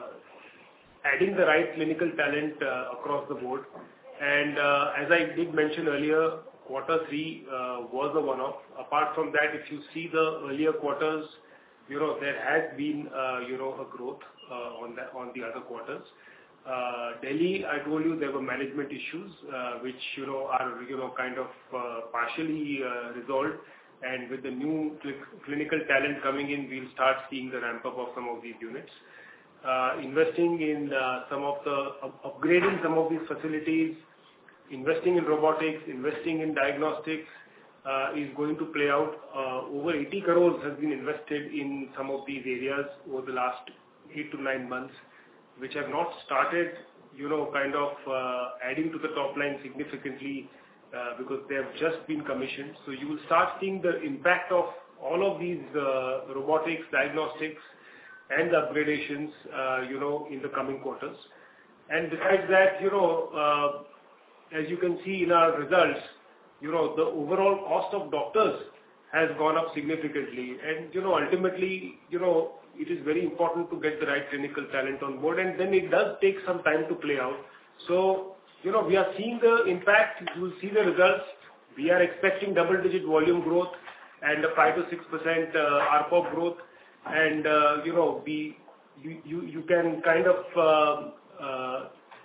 adding the right clinical talent uh, across the board. And uh, as I did mention earlier, quarter three uh, was a one-off. Apart from that, if you see the earlier quarters, you know, there has been, uh, you know, a growth uh, on, the, on the other quarters. Uh, Delhi, I told you there were management issues, uh, which, you know, are, you know, kind of uh, partially uh, resolved. And with the new cl- clinical talent coming in, we'll start seeing the ramp up of some of these units. Uh, investing in uh, some of the, up- upgrading some of these facilities, investing in robotics, investing in diagnostics uh, is going to play out. Uh, over eighty crores has been invested in some of these areas over the last eight to nine months. Which have not started, you know, kind of uh, adding to the top line significantly uh, because they have just been commissioned. So you will start seeing the impact of all of these uh, robotics, diagnostics, and upgradations, uh, you know, in the coming quarters. And besides that, you know, uh, as you can see in our results, you know, the overall cost of doctors has gone up significantly. And, you know, ultimately, you know, it is very important to get the right clinical talent on board, and then it does take some time to play out. So, you know, we are seeing the impact, you will see the results. We are expecting double-digit volume growth and a five to six percent uh, R P O P growth. And, uh, you know, we, you, you, you can kind of uh, uh,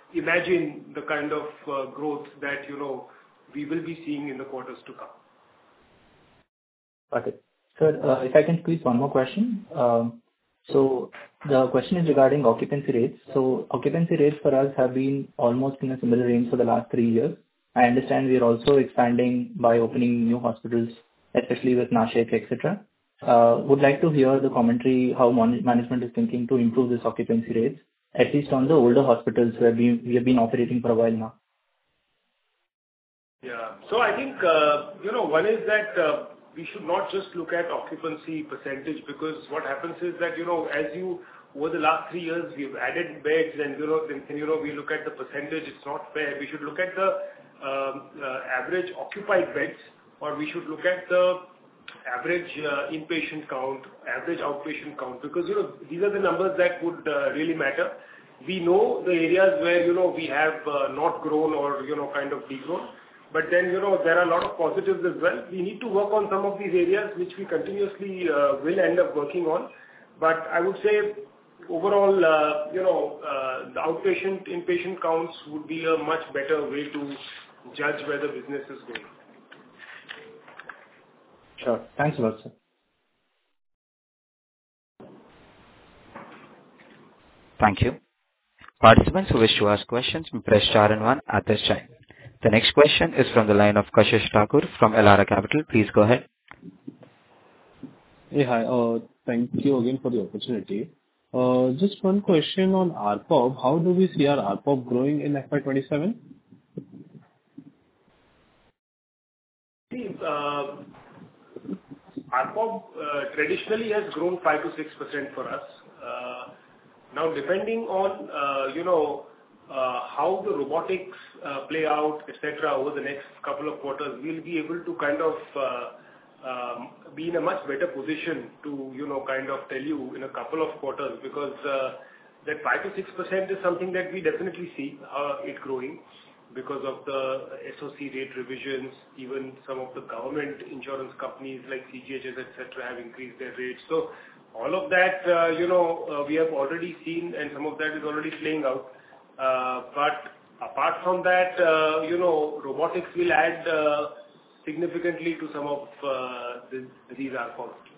imagine the kind of uh, growth that, you know, we will be seeing in the quarters to come. Got it. Sir, uh, if I can squeeze one more question. Um, So the question is regarding occupancy rates. So occupancy rates for us have been almost in a similar range for the last three years. I understand we are also expanding by opening new hospitals, especially with Nashik, et cetera. Uh, Would like to hear the commentary, how mon- management is thinking to improve this occupancy rates, at least on the older hospitals where we we have been operating for a while now. Yeah. So I think, uh, you know, one is that uh, we should not just look at occupancy percentage, because what happens is that, you know, as you, over the last three years, we've added beds and, you know, then, you know, we look at the percentage, it's not fair. We should look at the um, uh, average occupied beds, or we should look at the average uh, inpatient count, average outpatient count, because, you know, these are the numbers that would uh, really matter. We know the areas where, you know, we have uh, not grown or, you know, kind of degrown. But then, you know, there are a lot of positives as well. We need to work on some of these areas which we continuously uh, will end up working on. But I would say overall, uh, you know, uh, the outpatient, inpatient counts would be a much better way to judge where the business is going. Sure. Thanks a lot, sir. Thank you. Participants who wish to ask questions may press star and one at this time. The next question is from the line of Kashish Thakur from Elara Capital. Please go ahead. Hey, hi. Uh, Thank you again for the opportunity. Uh, Just one question on R P O B. How do we see our R P O B growing in F Y twenty-seven? See, uh, R P O B uh, traditionally has grown five to six percent for us. Uh, Now, depending on, uh, you know, uh, how the robotics uh, play out, et cetera, over the next couple of quarters, we'll be able to kind of uh, um, be in a much better position to, you know, kind of tell you in a couple of quarters, because uh, that five to six percent is something that we definitely see uh, it growing because of the S O C rate revisions. Even some of the government insurance companies like C G H S, et cetera, have increased their rates. So all of that, uh, you know, uh, we have already seen, and some of that is already playing out. Uh, But apart from that, uh, you know, robotics will add uh, significantly to some of uh, this- these R P O Bs.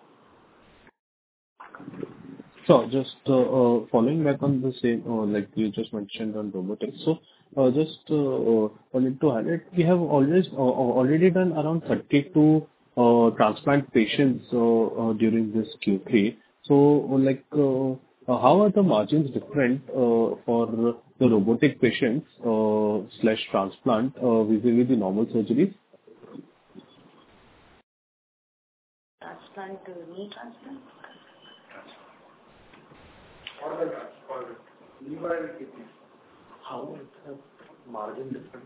So just uh, uh, following back on the same, uh, like you just mentioned on robotics. So uh, just uh, uh, wanted to highlight, we have always uh, uh, already done around thirty-two uh, transplant patients uh, uh, during this Q three. So uh, like, uh, uh, how are the margins different uh, for the robotic patients uh, slash transplant uh, vis-a-vis the normal surgeries? Transplant, uh, knee transplant? Organ transplant, liver and kidney. How is the margin different?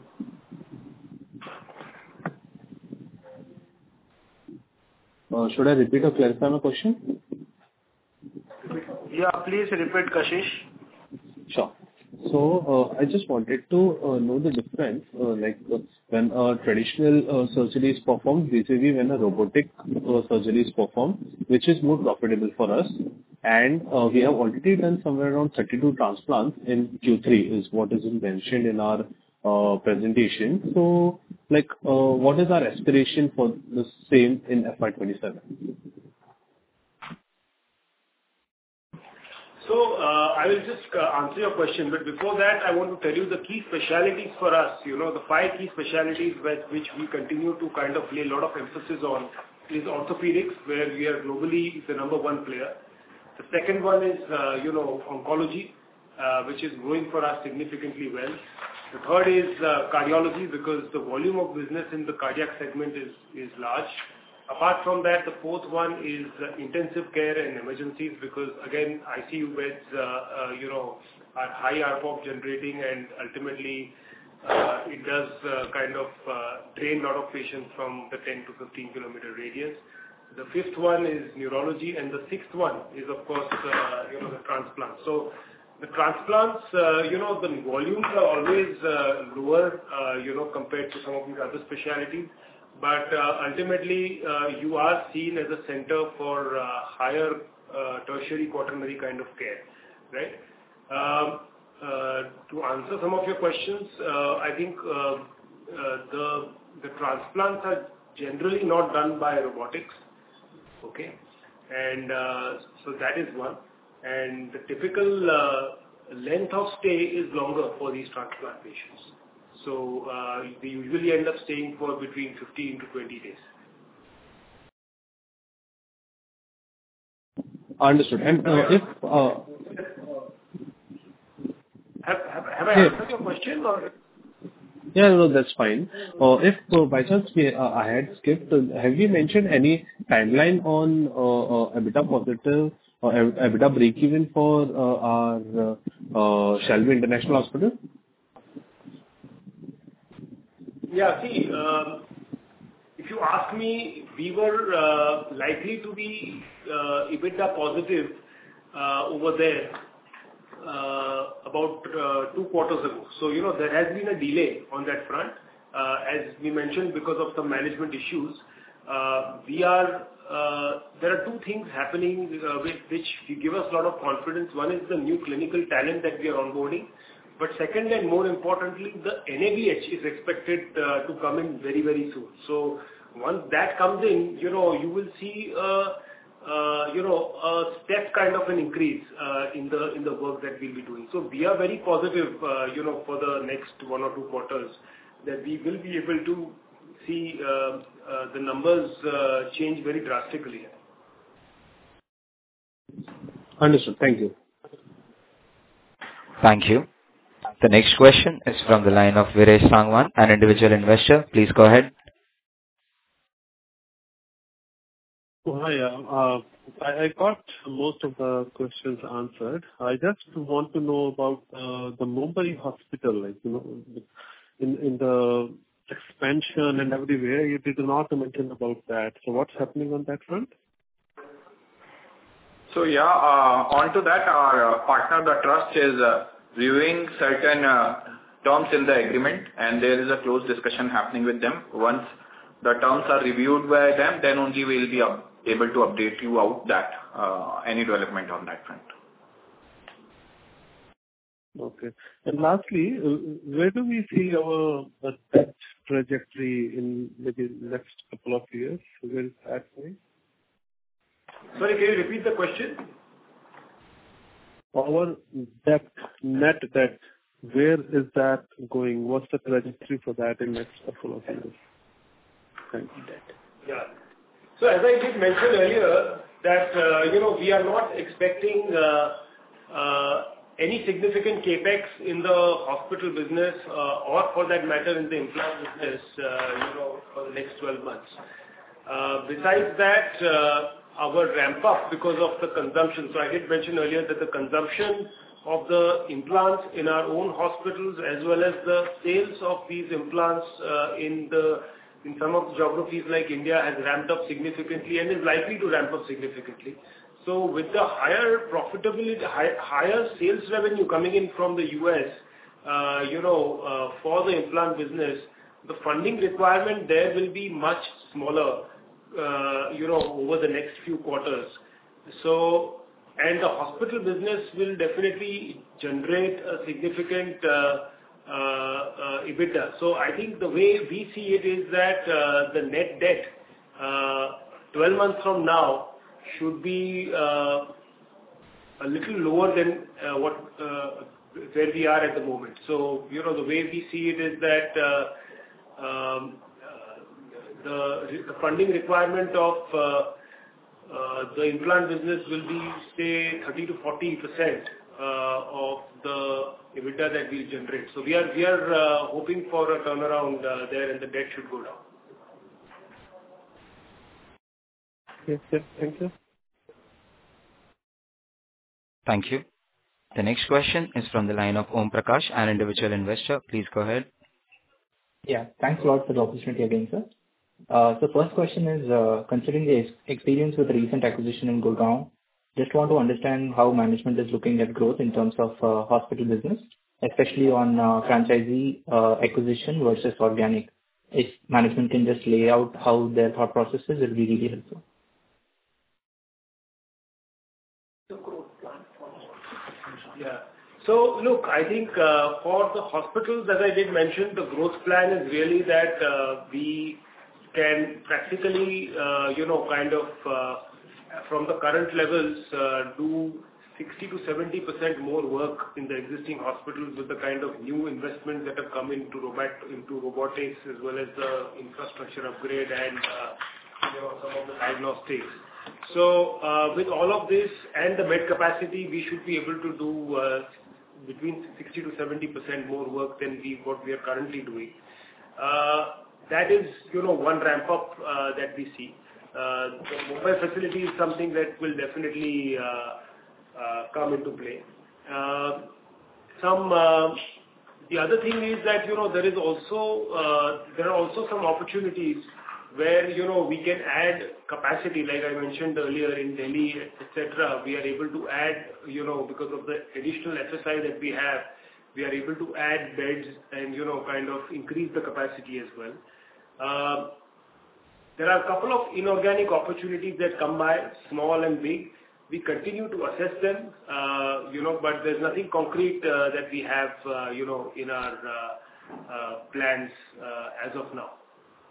Uh, Should I repeat or clarify my question? Yeah, please repeat, Kashish. Sure. So, uh, I just wanted to uh, know the difference, uh, like, uh, when a traditional uh, surgery is performed vis-a-vis when a robotic uh, surgery is performed, which is more profitable for us. And uh, we have already done somewhere around thirty-two transplants in Q three, is what is mentioned in our uh, presentation. So, like, uh, what is our aspiration for the same in F Y twenty-seven? So, uh, I will just uh, answer your question, but before that, I want to tell you the key specialties for us. You know, the five key specialties with which we continue to kind of lay a lot of emphasis on is orthopedics, where we are globally the number one player. The second one is, uh, you know, oncology, uh, which is growing for us significantly well. The third is uh, cardiology, because the volume of business in the cardiac segment is, is large. Apart from that, the fourth one is uh, intensive care and emergencies, because again, I C U beds, uh, uh, you know, are high R P O B generating, and ultimately uh, it does uh, kind of uh, drain a lot of patients from the ten to fifteen kilometer radius. The fifth one is neurology, and the sixth one is, of course, uh, you know, the transplant. So the transplants, uh, you know, the volumes are always uh, lower, uh, you know, compared to some of these other specialties. But uh, ultimately, uh, you are seen as a center for uh, higher uh, tertiary quaternary kind of care, right? Um, uh, to answer some of your questions, uh, I think uh, uh, the the transplants are generally not done by robotics. Okay, and uh, so that is one. And the typical uh, length of stay is longer for these transplant patients. So uh, they usually end up staying for between fifteen to twenty days. Understood. And uh, if uh, have, have, have I answered your question or? Yeah, no, that's fine. Uh, If uh, by chance we, uh, I had skipped, uh, have you mentioned any timeline on uh, uh, EBITDA positive or Eb- EBITDA breakeven for uh, our uh, uh, Shalby International Hospital? Yeah, see, um, if you ask me, we were uh, likely to be uh, EBITDA positive uh, over there uh, about uh, two quarters ago. So, you know, there has been a delay on that front. Uh, as we mentioned, because of some management issues, uh, we are, uh, there are two things happening uh, which, which give us a lot of confidence. One is the new clinical talent that we are onboarding. But second and more importantly, the N A B H is expected uh, to come in very, very soon. So once that comes in, you know, you will see a, uh, you know, a step kind of an increase uh, in the in the work that we'll be doing. So we are very positive, uh, you know, for the next one or two quarters that we will be able to see uh, uh, the numbers uh, change very drastically. Understood. Thank you. Thank you. The next question is from the line of Viresh Sangwan, an individual investor. Please go ahead. Oh, hi. uh, uh, I I got most of the questions answered. I just want to know about uh, the Mumbai hospital, like, you know, in in the expansion and everywhere, you did not mention about that. So what's happening on that front? So yeah, uh, on to that, our uh, partner, the trust, is uh, reviewing certain uh, terms in the agreement, and there is a close discussion happening with them. Once the terms are reviewed by them, then only we will be up, able to update you out that uh, any development on that front. Okay. And lastly, uh, where do we see our uh, debt trajectory in maybe next couple of years? Where is that going? Sorry, can you repeat the question? Our debt, net debt, where is that going? What's the trajectory for that in next couple of years? Thank you. Yeah. So as I did mention earlier, that, uh, you know, we are not expecting uh, uh, any significant capex in the hospital business, uh, or for that matter, in the implant business, uh, you know, for the next twelve months. Uh, Besides that, uh, our ramp up because of the consumption. So I did mention earlier that the consumption of the implants in our own hospitals, as well as the sales of these implants uh, in the in some of the geographies like India, has ramped up significantly and is likely to ramp up significantly. So with the higher profitability, high, higher sales revenue coming in from the U S, uh, you know, uh, for the implant business, the funding requirement there will be much smaller, uh, you know, over the next few quarters. So, and the hospital business will definitely generate a significant uh, uh, uh, EBITDA. So I think the way we see it is that uh, the net debt uh, twelve months from now should be uh, a little lower than uh, what uh, where we are at the moment. So, you know, the way we see it is that uh, um, uh, the, the funding requirement of uh, uh, the implant business will be, say, thirty to forty percent uh, of the EBITDA that we generate. So we are we are uh, hoping for a turnaround uh, there, and the debt should go down. Yes, yes. Thank you. Thank you. The next question is from the line of Om Prakash, an individual investor. Please go ahead. Yeah, thanks a lot for the opportunity again, sir. Uh, So first question is, uh, considering the ex- experience with the recent acquisition in Gurgaon, just want to understand how management is looking at growth in terms of uh, hospital business, especially on uh, franchisee uh, acquisition versus organic. If management can just lay out how their thought process is, it will be really helpful. Yeah. So look, I think uh, for the hospitals, as I did mention, the growth plan is really that uh, we can practically, uh, you know, kind of uh, from the current levels uh, do sixty to seventy percent more work in the existing hospitals with the kind of new investments that have come into robot into robotics as well as the infrastructure upgrade and uh, you know, some of the diagnostics. So uh, with all of this and the bed capacity, we should be able to do uh, between sixty to seventy percent more work than we what we are currently doing. Uh, that is, you know, one ramp up uh, that we see. Uh, the mobile facility is something that will definitely uh, uh, come into play. Uh, some uh, the other thing is that, you know, there is also uh, there are also some opportunities where, you know, we can add capacity, like I mentioned earlier in Delhi, et cetera. We are able to add, you know, because of the additional F S I that we have, we are able to add beds and, you know, kind of increase the capacity as well. Uh, there are a couple of inorganic opportunities that come by, small and big. We continue to assess them, uh, you know, but there's nothing concrete uh, that we have, uh, you know, in our uh, uh, plans uh, as of now.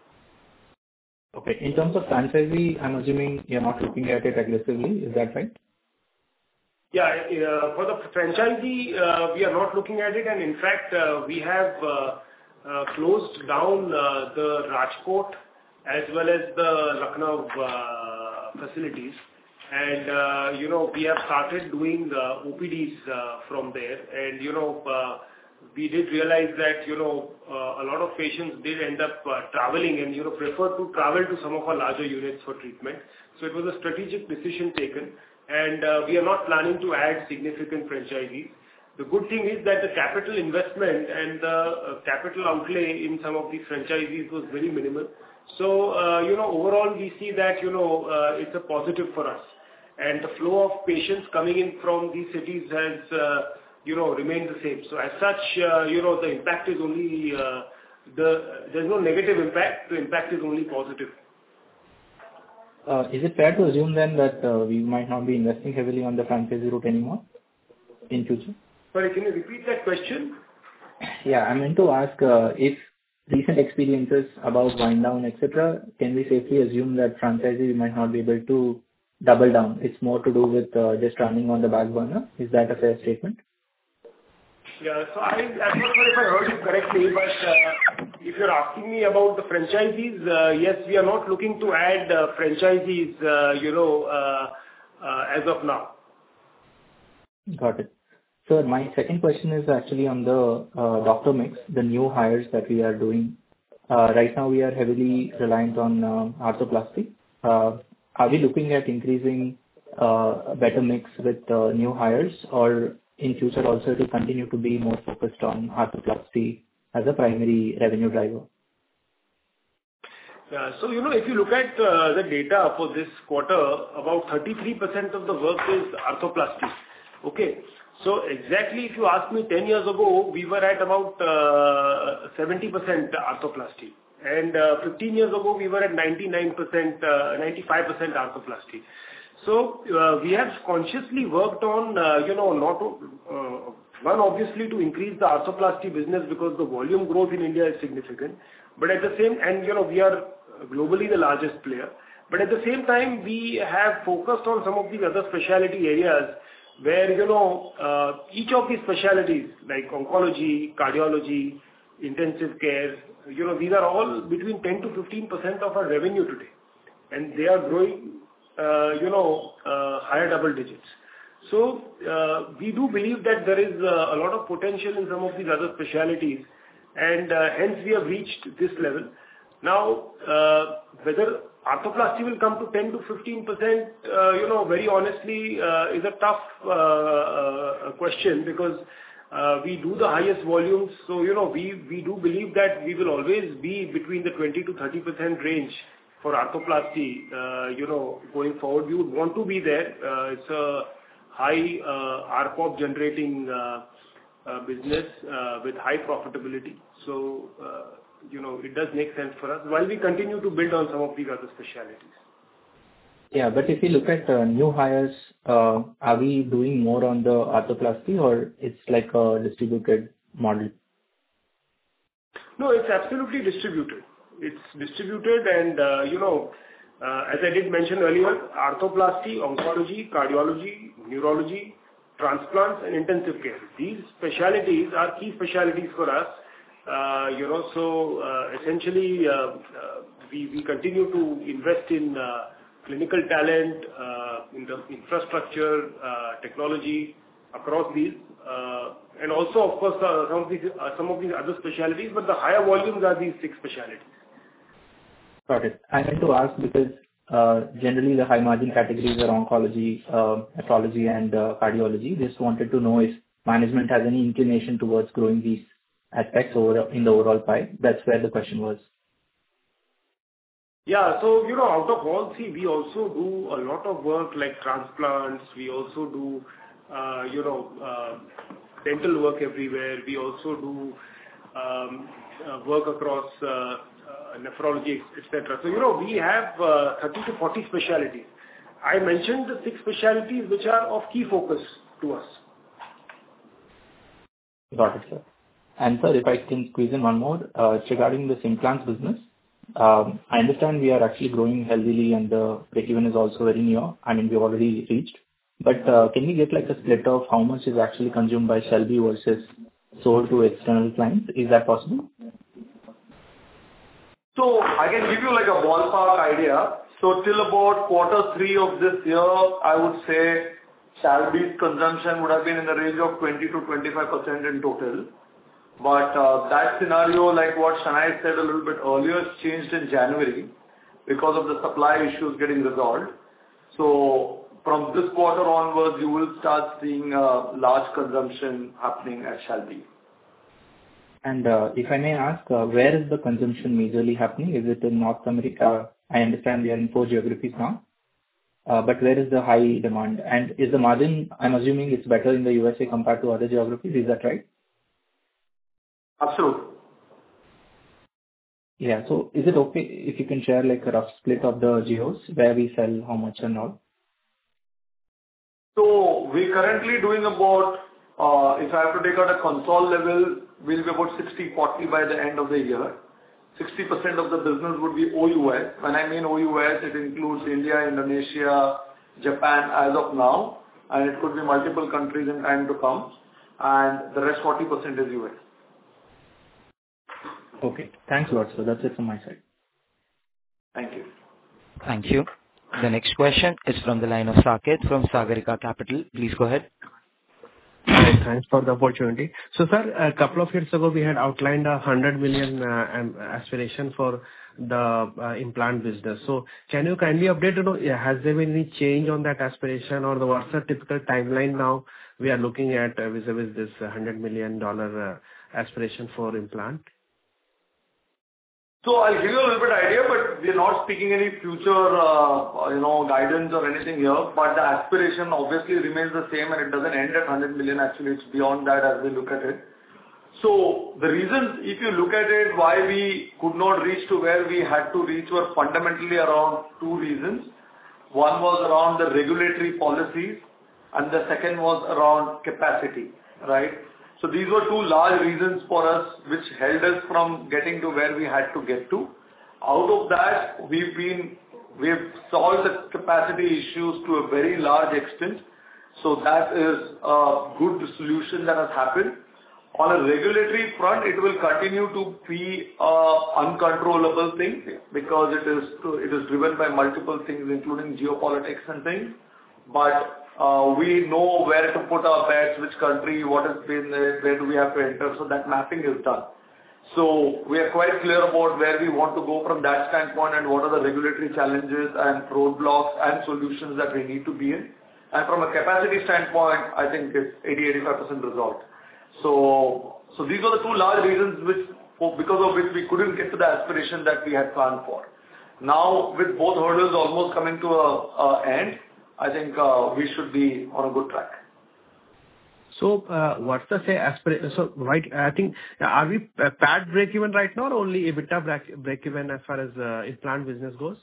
Okay. In terms of franchisee, I'm assuming you're not looking at it aggressively. Is that right? Yeah. uh, For the franchisee, uh, we are not looking at it, and in fact, uh, we have uh, uh, closed down uh, the Rajkot as well as the Lucknow uh, facilities. And, uh, you know, we have started doing uh, O P Ds uh, from there. And, you know, uh, we did realize that, you know, uh, a lot of patients did end up uh, traveling and, you know, prefer to travel to some of our larger units for treatment. So it was a strategic decision taken, and uh, we are not planning to add significant franchisees. The good thing is that the capital investment and the uh, capital outlay in some of these franchisees was very minimal. So, uh, you know, overall we see that, you know, uh, it's a positive for us. And the flow of patients coming in from these cities has, uh, you know, remained the same. So as such, uh, you know, the impact is only, uh, the there's no negative impact, the impact is only positive. Uh, is it fair to assume then that uh, we might not be investing heavily on the franchisee route anymore in future? Sorry, can you repeat that question? Yeah, I meant to ask uh, if recent experiences about wind down, et cetera, can we safely assume that franchisee might not be able to double down? It's more to do with uh, just running on the back burner. Is that a fair statement? Yeah. So I, I'm not sure if I heard you correctly, but uh, if you're asking me about the franchisees, uh, yes, we are not looking to add uh, franchisees, uh, you know, uh, uh, as of now. Got it. So my second question is actually on the uh, doctor mix, the new hires that we are doing. Uh, right now we are heavily reliant on uh, arthroplasty. Uh, are we looking at increasing uh, a better mix with uh, new hires, or in future also to continue to be more focused on arthroplasty as a primary revenue driver? Yeah. So, you know, if you look at uh, the data for this quarter, about thirty-three percent of the work is arthroplasty. Okay. So exactly if you ask me ten years ago, we were at about uh, seventy percent arthroplasty. And uh, fifteen years ago, we were at ninety-nine percent, uh, ninety-five percent arthroplasty. So uh, we have consciously worked on, uh, you know, not uh, one, obviously to increase the arthroplasty business because the volume growth in India is significant. But at the same, and you know, we are globally the largest player. But at the same time, we have focused on some of these other specialty areas where, you know, uh, each of these specialties like oncology, cardiology, intensive care, you know, these are all between ten to fifteen percent of our revenue today. And they are growing, uh, you know, uh, higher double digits. So, uh, we do believe that there is uh, a lot of potential in some of these other specialties, and uh, hence we have reached this level. Now, uh, whether arthroplasty will come to ten to fifteen percent, uh, you know, very honestly, uh, is a tough uh, uh, question because uh, we do the highest volumes. So, you know, we, we do believe that we will always be between the twenty to thirty percent range for arthroplasty, uh, you know, going forward. We would want to be there. Uh, it's a high uh, R P O B generating uh, uh, business uh, with high profitability. So, uh, you know, it does make sense for us while we continue to build on some of these other specialties. Yeah, but if you look at uh, new hires, uh, are we doing more on the arthroplasty or it's like a distributed model? No, it's absolutely distributed. It's distributed and, uh, you know, uh, as I did mention earlier, arthroplasty, oncology, cardiology, neurology, transplants, and intensive care. These specialties are key specialties for us. Uh, You know, so, uh, essentially, uh, uh, we we continue to invest in uh, clinical talent, uh, in the infrastructure, uh, technology across these. Uh, And also, of course, uh, some of these uh, some of these other specialties, but the higher volumes are these six specialties. Got it. I meant to ask because uh, generally the high margin categories are oncology, uh, nephrology, and uh, cardiology. Just wanted to know if management has any inclination towards growing these aspects over in the overall pie. That's where the question was. Yeah. So, you know, out of all, see, we also do a lot of work like transplants. We also do, uh, you know, uh, dental work everywhere. We also do um, uh, work across uh, uh, nephrology, et cetera. So, you know, we have uh, thirty to forty specialties. I mentioned the six specialties which are of key focus to us. Got it, sir. And sir, if I can squeeze in one more, uh, it's regarding this implants business. Um, I understand we are actually growing healthily and the break-even is also very near. I mean, we've already reached. But uh, can we get like a split of how much is actually consumed by Shelby versus sold to external clients? Is that possible? So I can give you like a ballpark idea. So till about quarter three of this year, I would say Shelby's consumption would have been in the range of twenty to twenty-five percent in total. But uh, that scenario, like what Shania said a little bit earlier, has changed in January because of the supply issues getting resolved. So from this quarter onwards, you will start seeing uh, large consumption happening at Shelby. And uh, if I may ask, uh, where is the consumption majorly happening? Is it in North America? I understand we are in four geographies now. Uh, but where is the high demand? And is the margin, I'm assuming it's better in the U S A compared to other geographies. Is that right? Absolutely. Yeah. So is it okay if you can share like a rough split of the geos where we sell how much and all? So we're currently doing about, uh, if I have to take out a console level, we'll be about sixty forty by the end of the year. sixty percent of the business would be O U S. When I mean O U S, it includes India, Indonesia, Japan as of now, and it could be multiple countries in time to come. And the rest forty percent is U S. Okay. Thanks a lot, sir. That's it from my side. Thank you. Thank you. The next question is from the line of Saket from Sagarika Capital. Please go ahead. Hi, thanks for the opportunity. So, sir, a couple of years ago, we had outlined a one hundred million uh, um, aspiration for the uh, implant business. So can you kindly update, you know, has there been any change on that aspiration, or the what's the typical timeline now we are looking at uh, vis-a-vis this one hundred million dollars uh, aspiration for implant? So I'll give you a little bit idea, but we're not speaking any future, uh, you know, guidance or anything here. But the aspiration obviously remains the same, and it doesn't end at one hundred million. Actually, it's beyond that as we look at it. So the reasons, if you look at it, why we could not reach to where we had to reach were fundamentally around two reasons. One was around the regulatory policies, and the second was around capacity, right? So these were two large reasons for us which held us from getting to where we had to get to. Out of that, we've been, we've solved the capacity issues to a very large extent. So that is a good solution that has happened. On a regulatory front, it will continue to be an uncontrollable thing because it is, it is driven by multiple things, including geopolitics and things. But Uh, we know where to put our bets, which country, what has been there, where do we have to enter, so that mapping is done. So we are quite clear about where we want to go from that standpoint and what are the regulatory challenges and roadblocks and solutions that we need to be in. And from a capacity standpoint, I think it's eighty to eighty-five percent resolved. So, so these are the two large reasons which, because of which we couldn't get to the aspiration that we had planned for. Now, with both hurdles almost coming to a, a end, I think uh, we should be on a good track. So, uh, what's the say aspiration? So, right, I think, are we uh, P A T break even right now, or only EBITDA break, break even as far as uh, implant business goes?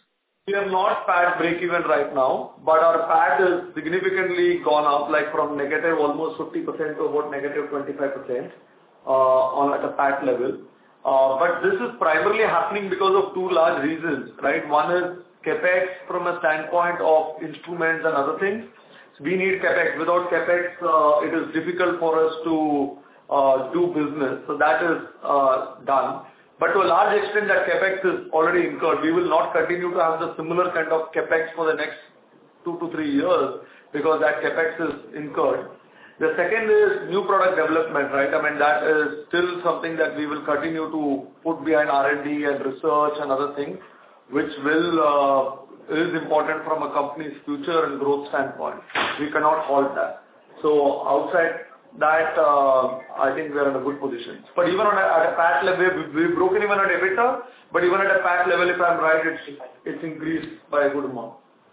We are not P A T break-even right now, but our P A T is significantly gone up, like from negative almost fifty percent to about negative twenty-five percent uh, on at a P A T level. Uh, but this is primarily happening because of two large reasons, right? One is capex from a standpoint of instruments and other things. So we need capex. Without capex, uh, it is difficult for us to uh, do business. So that is uh, done. But to a large extent, that capex is already incurred. We will not continue to have the similar kind of capex for the next two to three years because that capex is incurred. The second is new product development, right? I mean, that is still something that we will continue to put behind R and D and research and other things, which will uh, is important from a company's future and growth standpoint. We cannot halt that. So outside that, uh, I think we are in a good position. But even on a, at a P A T level, we've broken even at EBITDA, but even at a P A T level, if I'm right, it's, it's increased by a good amount.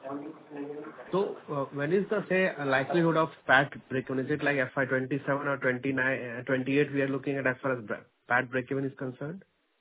So, uh, when is the, say, likelihood of P A T break-even? Is it like F Y twenty-seven or twenty-nine, uh, twenty-eight we are looking at as far as P A T break-even is concerned?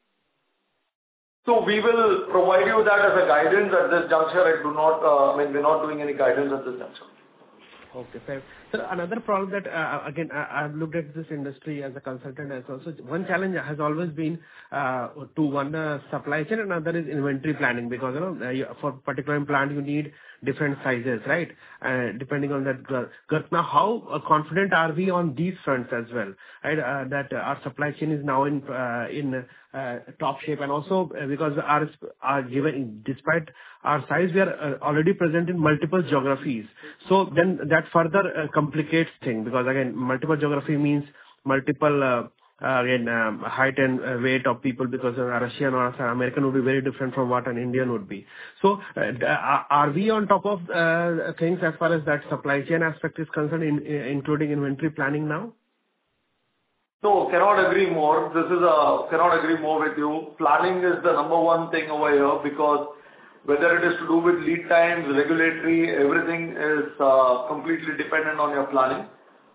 So we will provide you that as a guidance at this juncture. I do not, uh, I mean, we're not doing any guidance at this juncture. Okay, fair. So another problem that, uh, again, I, I've looked at this industry as a consultant as well. So one challenge has always been uh, to one uh, supply chain, and another is inventory planning, because you know uh, you, for particular plant you need different sizes, right? Uh, depending on that girth. Now, how uh, confident are we on these fronts as well, right? Uh, that uh, our supply chain is now in uh, in uh, top shape, and also uh, because our are given despite our size, we are uh, already present in multiple geographies. So then that further uh, complicates things, because again, multiple geography means multiple uh, uh, again um, height and uh, weight of people, because a Russian or an American would be very different from what an Indian would be. So uh, are we on top of uh, things as far as that supply chain aspect is concerned, in, in, including inventory planning now? No, cannot agree more. This is a, cannot agree more with you. Planning is the number one thing over here, because whether it is to do with lead times, regulatory, everything is uh, completely dependent on your planning.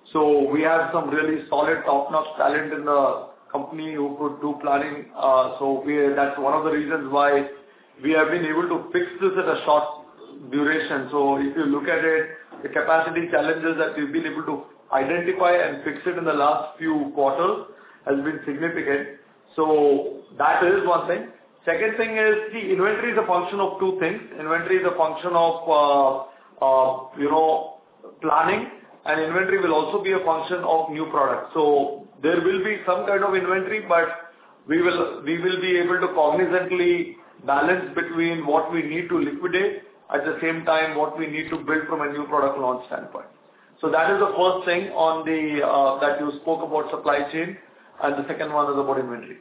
So we have some really solid top-notch talent in the company who could do planning. Uh, so we, that's one of the reasons why we have been able to fix this at a short duration. So if you look at it, the capacity challenges that we've been able to identify and fix it in the last few quarters has been significant. So that is one thing. Second thing is, the inventory is a function of two things. Inventory is a function of, uh, uh, you know, planning, and inventory will also be a function of new products. So there will be some kind of inventory, but we will, we will be able to cognizantly balance between what we need to liquidate, at the same time what we need to build from a new product launch standpoint. So that is the first thing on the, uh, that you spoke about supply chain, and the second one is about inventory.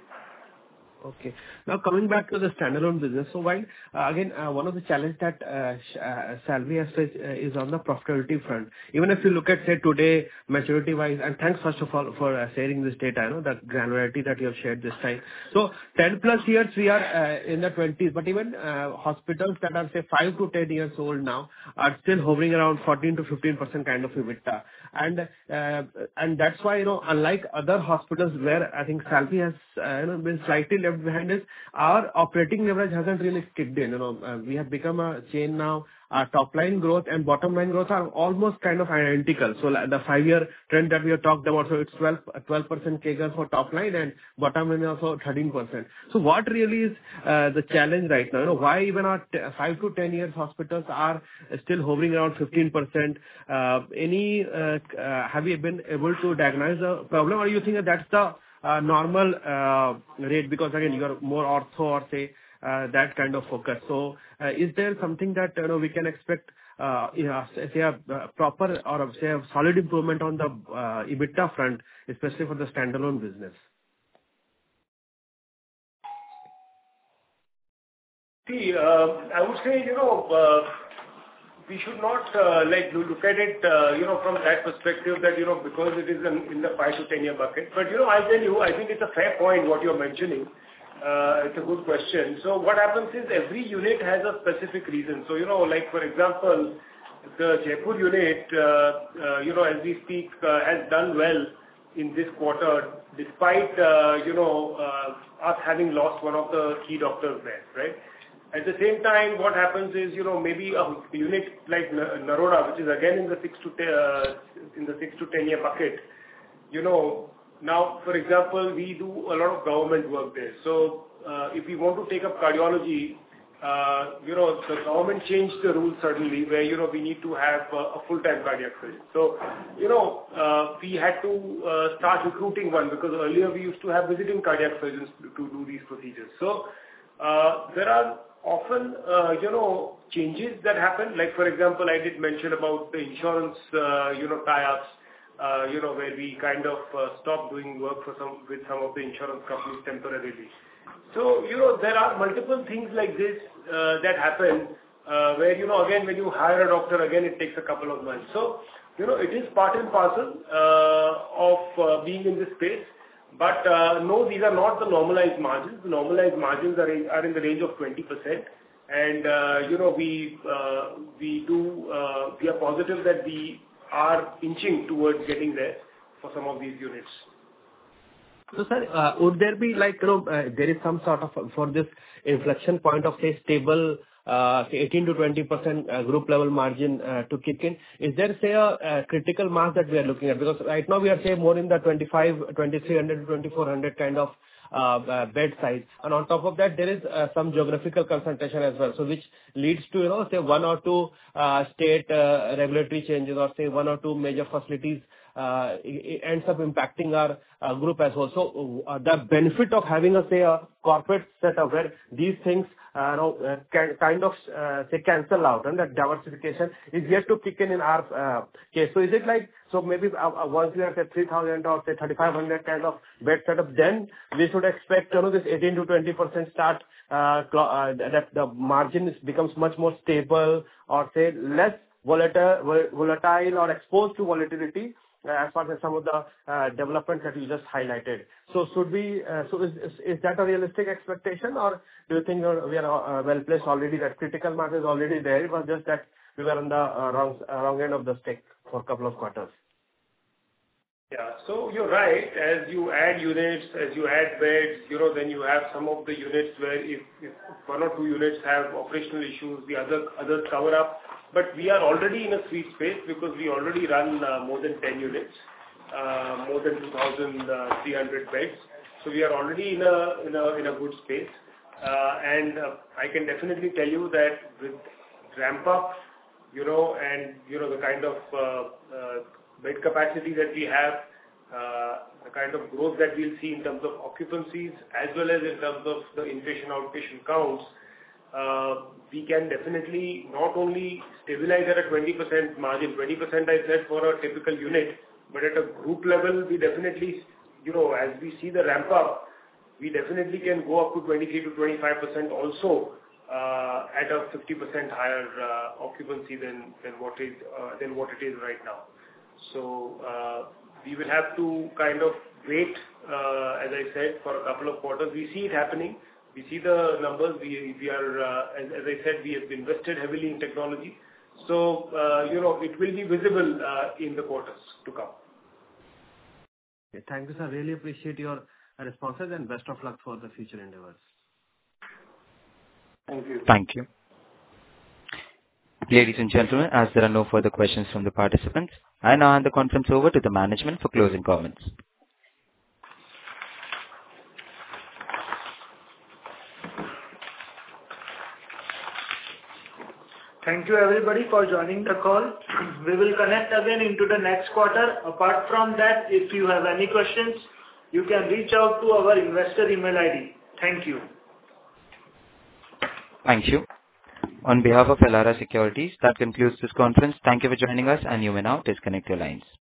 Okay. Now, coming back to the standalone business. So while, uh, again, uh, one of the challenges that uh, uh, Shalby has faced uh, is on the profitability front. Even if you look at, say, today, maturity-wise, and thanks first of all for uh, sharing this data, you know, the granularity that you have shared this time. So ten plus years, we are uh, in the twenties, but even uh, hospitals that are, say, five to ten years old now are still hovering around fourteen to fifteen percent kind of EBITDA. And uh, and that's why, you know, unlike other hospitals where I think Shalby has uh, you know, been slightly left behind, is our operating leverage hasn't really kicked in. You know, uh, we have become a chain now. Our top line growth and bottom line growth are almost kind of identical. So the five-year trend that we have talked about, so it's twelve percent C A G R for top line, and bottom line also thirteen percent. So what really is uh, the challenge right now? You know, why even our t- five to ten years hospitals are still hovering around fifteen percent? Uh, any uh, uh, have you been able to diagnose the problem, or you think that that's the uh, normal uh, rate? Because again, you are more ortho or say Uh, that kind of focus. So, uh, is there something that you know we can expect, uh, you know, say a uh, proper or a, say a solid improvement on the uh, EBITDA front, especially for the standalone business? See, uh, I would say, you know, uh, we should not uh, like look at it, uh, you know, from that perspective that, you know, because it is in, in the five to ten year bucket. But, you know, I'll tell you, I think it's a fair point what you're mentioning. Uh, it's a good question. So what happens is every unit has a specific reason. So, you know, like for example, the Jaipur unit, uh, uh, you know, as we speak, uh, has done well in this quarter, despite, uh, you know, uh, us having lost one of the key doctors there, right? At the same time, what happens is, you know, maybe a unit like Naroda, which is again in the six to ten, uh, in the six to ten year bucket, you know, now, for example, we do a lot of government work there. So, uh, if we want to take up cardiology, uh, you know, the government changed the rules suddenly where, you know, we need to have uh, a full-time cardiac surgeon. So, you know, uh, we had to uh, start recruiting one because earlier we used to have visiting cardiac surgeons to, to do these procedures. So, uh, there are often, uh, you know, changes that happen. Like, for example, I did mention about the insurance, uh, you know, tie-ups. Uh, you know, where we kind of uh, stop doing work for some with some of the insurance companies temporarily. So, you know, there are multiple things like this uh, that happen uh, where, you know, again, when you hire a doctor, again, it takes a couple of months. So, you know, it is part and parcel uh, of uh, being in this space. But uh, no, these are not the normalized margins. The normalized margins are in, are in the range of twenty percent. And, uh, you know, we, uh, we do, uh, we are positive that we are inching towards getting there for some of these units. So, sir, uh, would there be like, you know, uh, there is some sort of, for this inflection point of, say, stable, uh, say eighteen to twenty percent uh, group level margin uh, to kick in? Is there, say, a, a critical mass that we are looking at? Because right now we are, say, more in the twenty-five, twenty-three hundred to twenty-four hundred kind of uh, uh, bed size. And on top of that, there is uh, some geographical concentration as well. So which leads to, you know, say one or two uh, state uh, regulatory changes or say one or two major facilities uh, it ends up impacting our uh, group as well. So uh, the benefit of having a, say, a corporate setup where these things uh, you know, uh, can kind of uh, say cancel out, and that diversification is yet to kick in in our uh, case. So is it like, so maybe uh, uh, once we are say three thousand or say thirty-five hundred kind of bed setup, then we should expect, you know, this eighteen to twenty percent start uh, uh, that the margin is, becomes much more stable or say less volatile, volatile or exposed to volatility uh, as far as some of the uh, developments that you just highlighted. So should we, uh, so is, is, is that a realistic expectation, or do you think uh, we are uh, well placed already, that critical mass is already there? It was just that we were on the uh, wrong, uh, wrong end of the stick for a couple of quarters. Yeah, so you're right. As you add units, as you add beds, you know, then you have some of the units where if, if one or two units have operational issues, the other others cover up. But we are already in a sweet space because we already run uh, more than ten units, uh, more than two thousand three hundred beds. So we are already in a in a in a good space, uh, and uh, I can definitely tell you that with ramp up, you know, and you know the kind of uh, uh, bed capacity that we have, uh, the kind of growth that we'll see in terms of occupancies as well as in terms of the inpatient outpatient counts, uh, we can definitely not only stabilize at a twenty percent margin, twenty percent I said for a typical unit, but at a group level, we definitely, you know, as we see the ramp up, we definitely can go up to twenty-three to twenty-five percent also uh, at a fifty percent higher uh, occupancy than, than, what is, uh, than what it is right now. So uh, we will have to kind of wait, uh, as I said, for a couple of quarters. We see it happening. We see the numbers. We we are, uh, as, as I said, we have invested heavily in technology. So uh, you know, it will be visible uh, in the quarters to come. Okay, thank you, sir. Really appreciate your responses and best of luck for the future endeavors. Thank you. Thank you. Ladies and gentlemen, as there are no further questions from the participants, I now hand the conference over to the management for closing comments. Thank you everybody for joining the call. We will connect again into the next quarter. Apart from that, if you have any questions, you can reach out to our investor email I D. Thank you. Thank you. On behalf of Elara Securities, that concludes this conference. Thank you for joining us, and you may now disconnect your lines.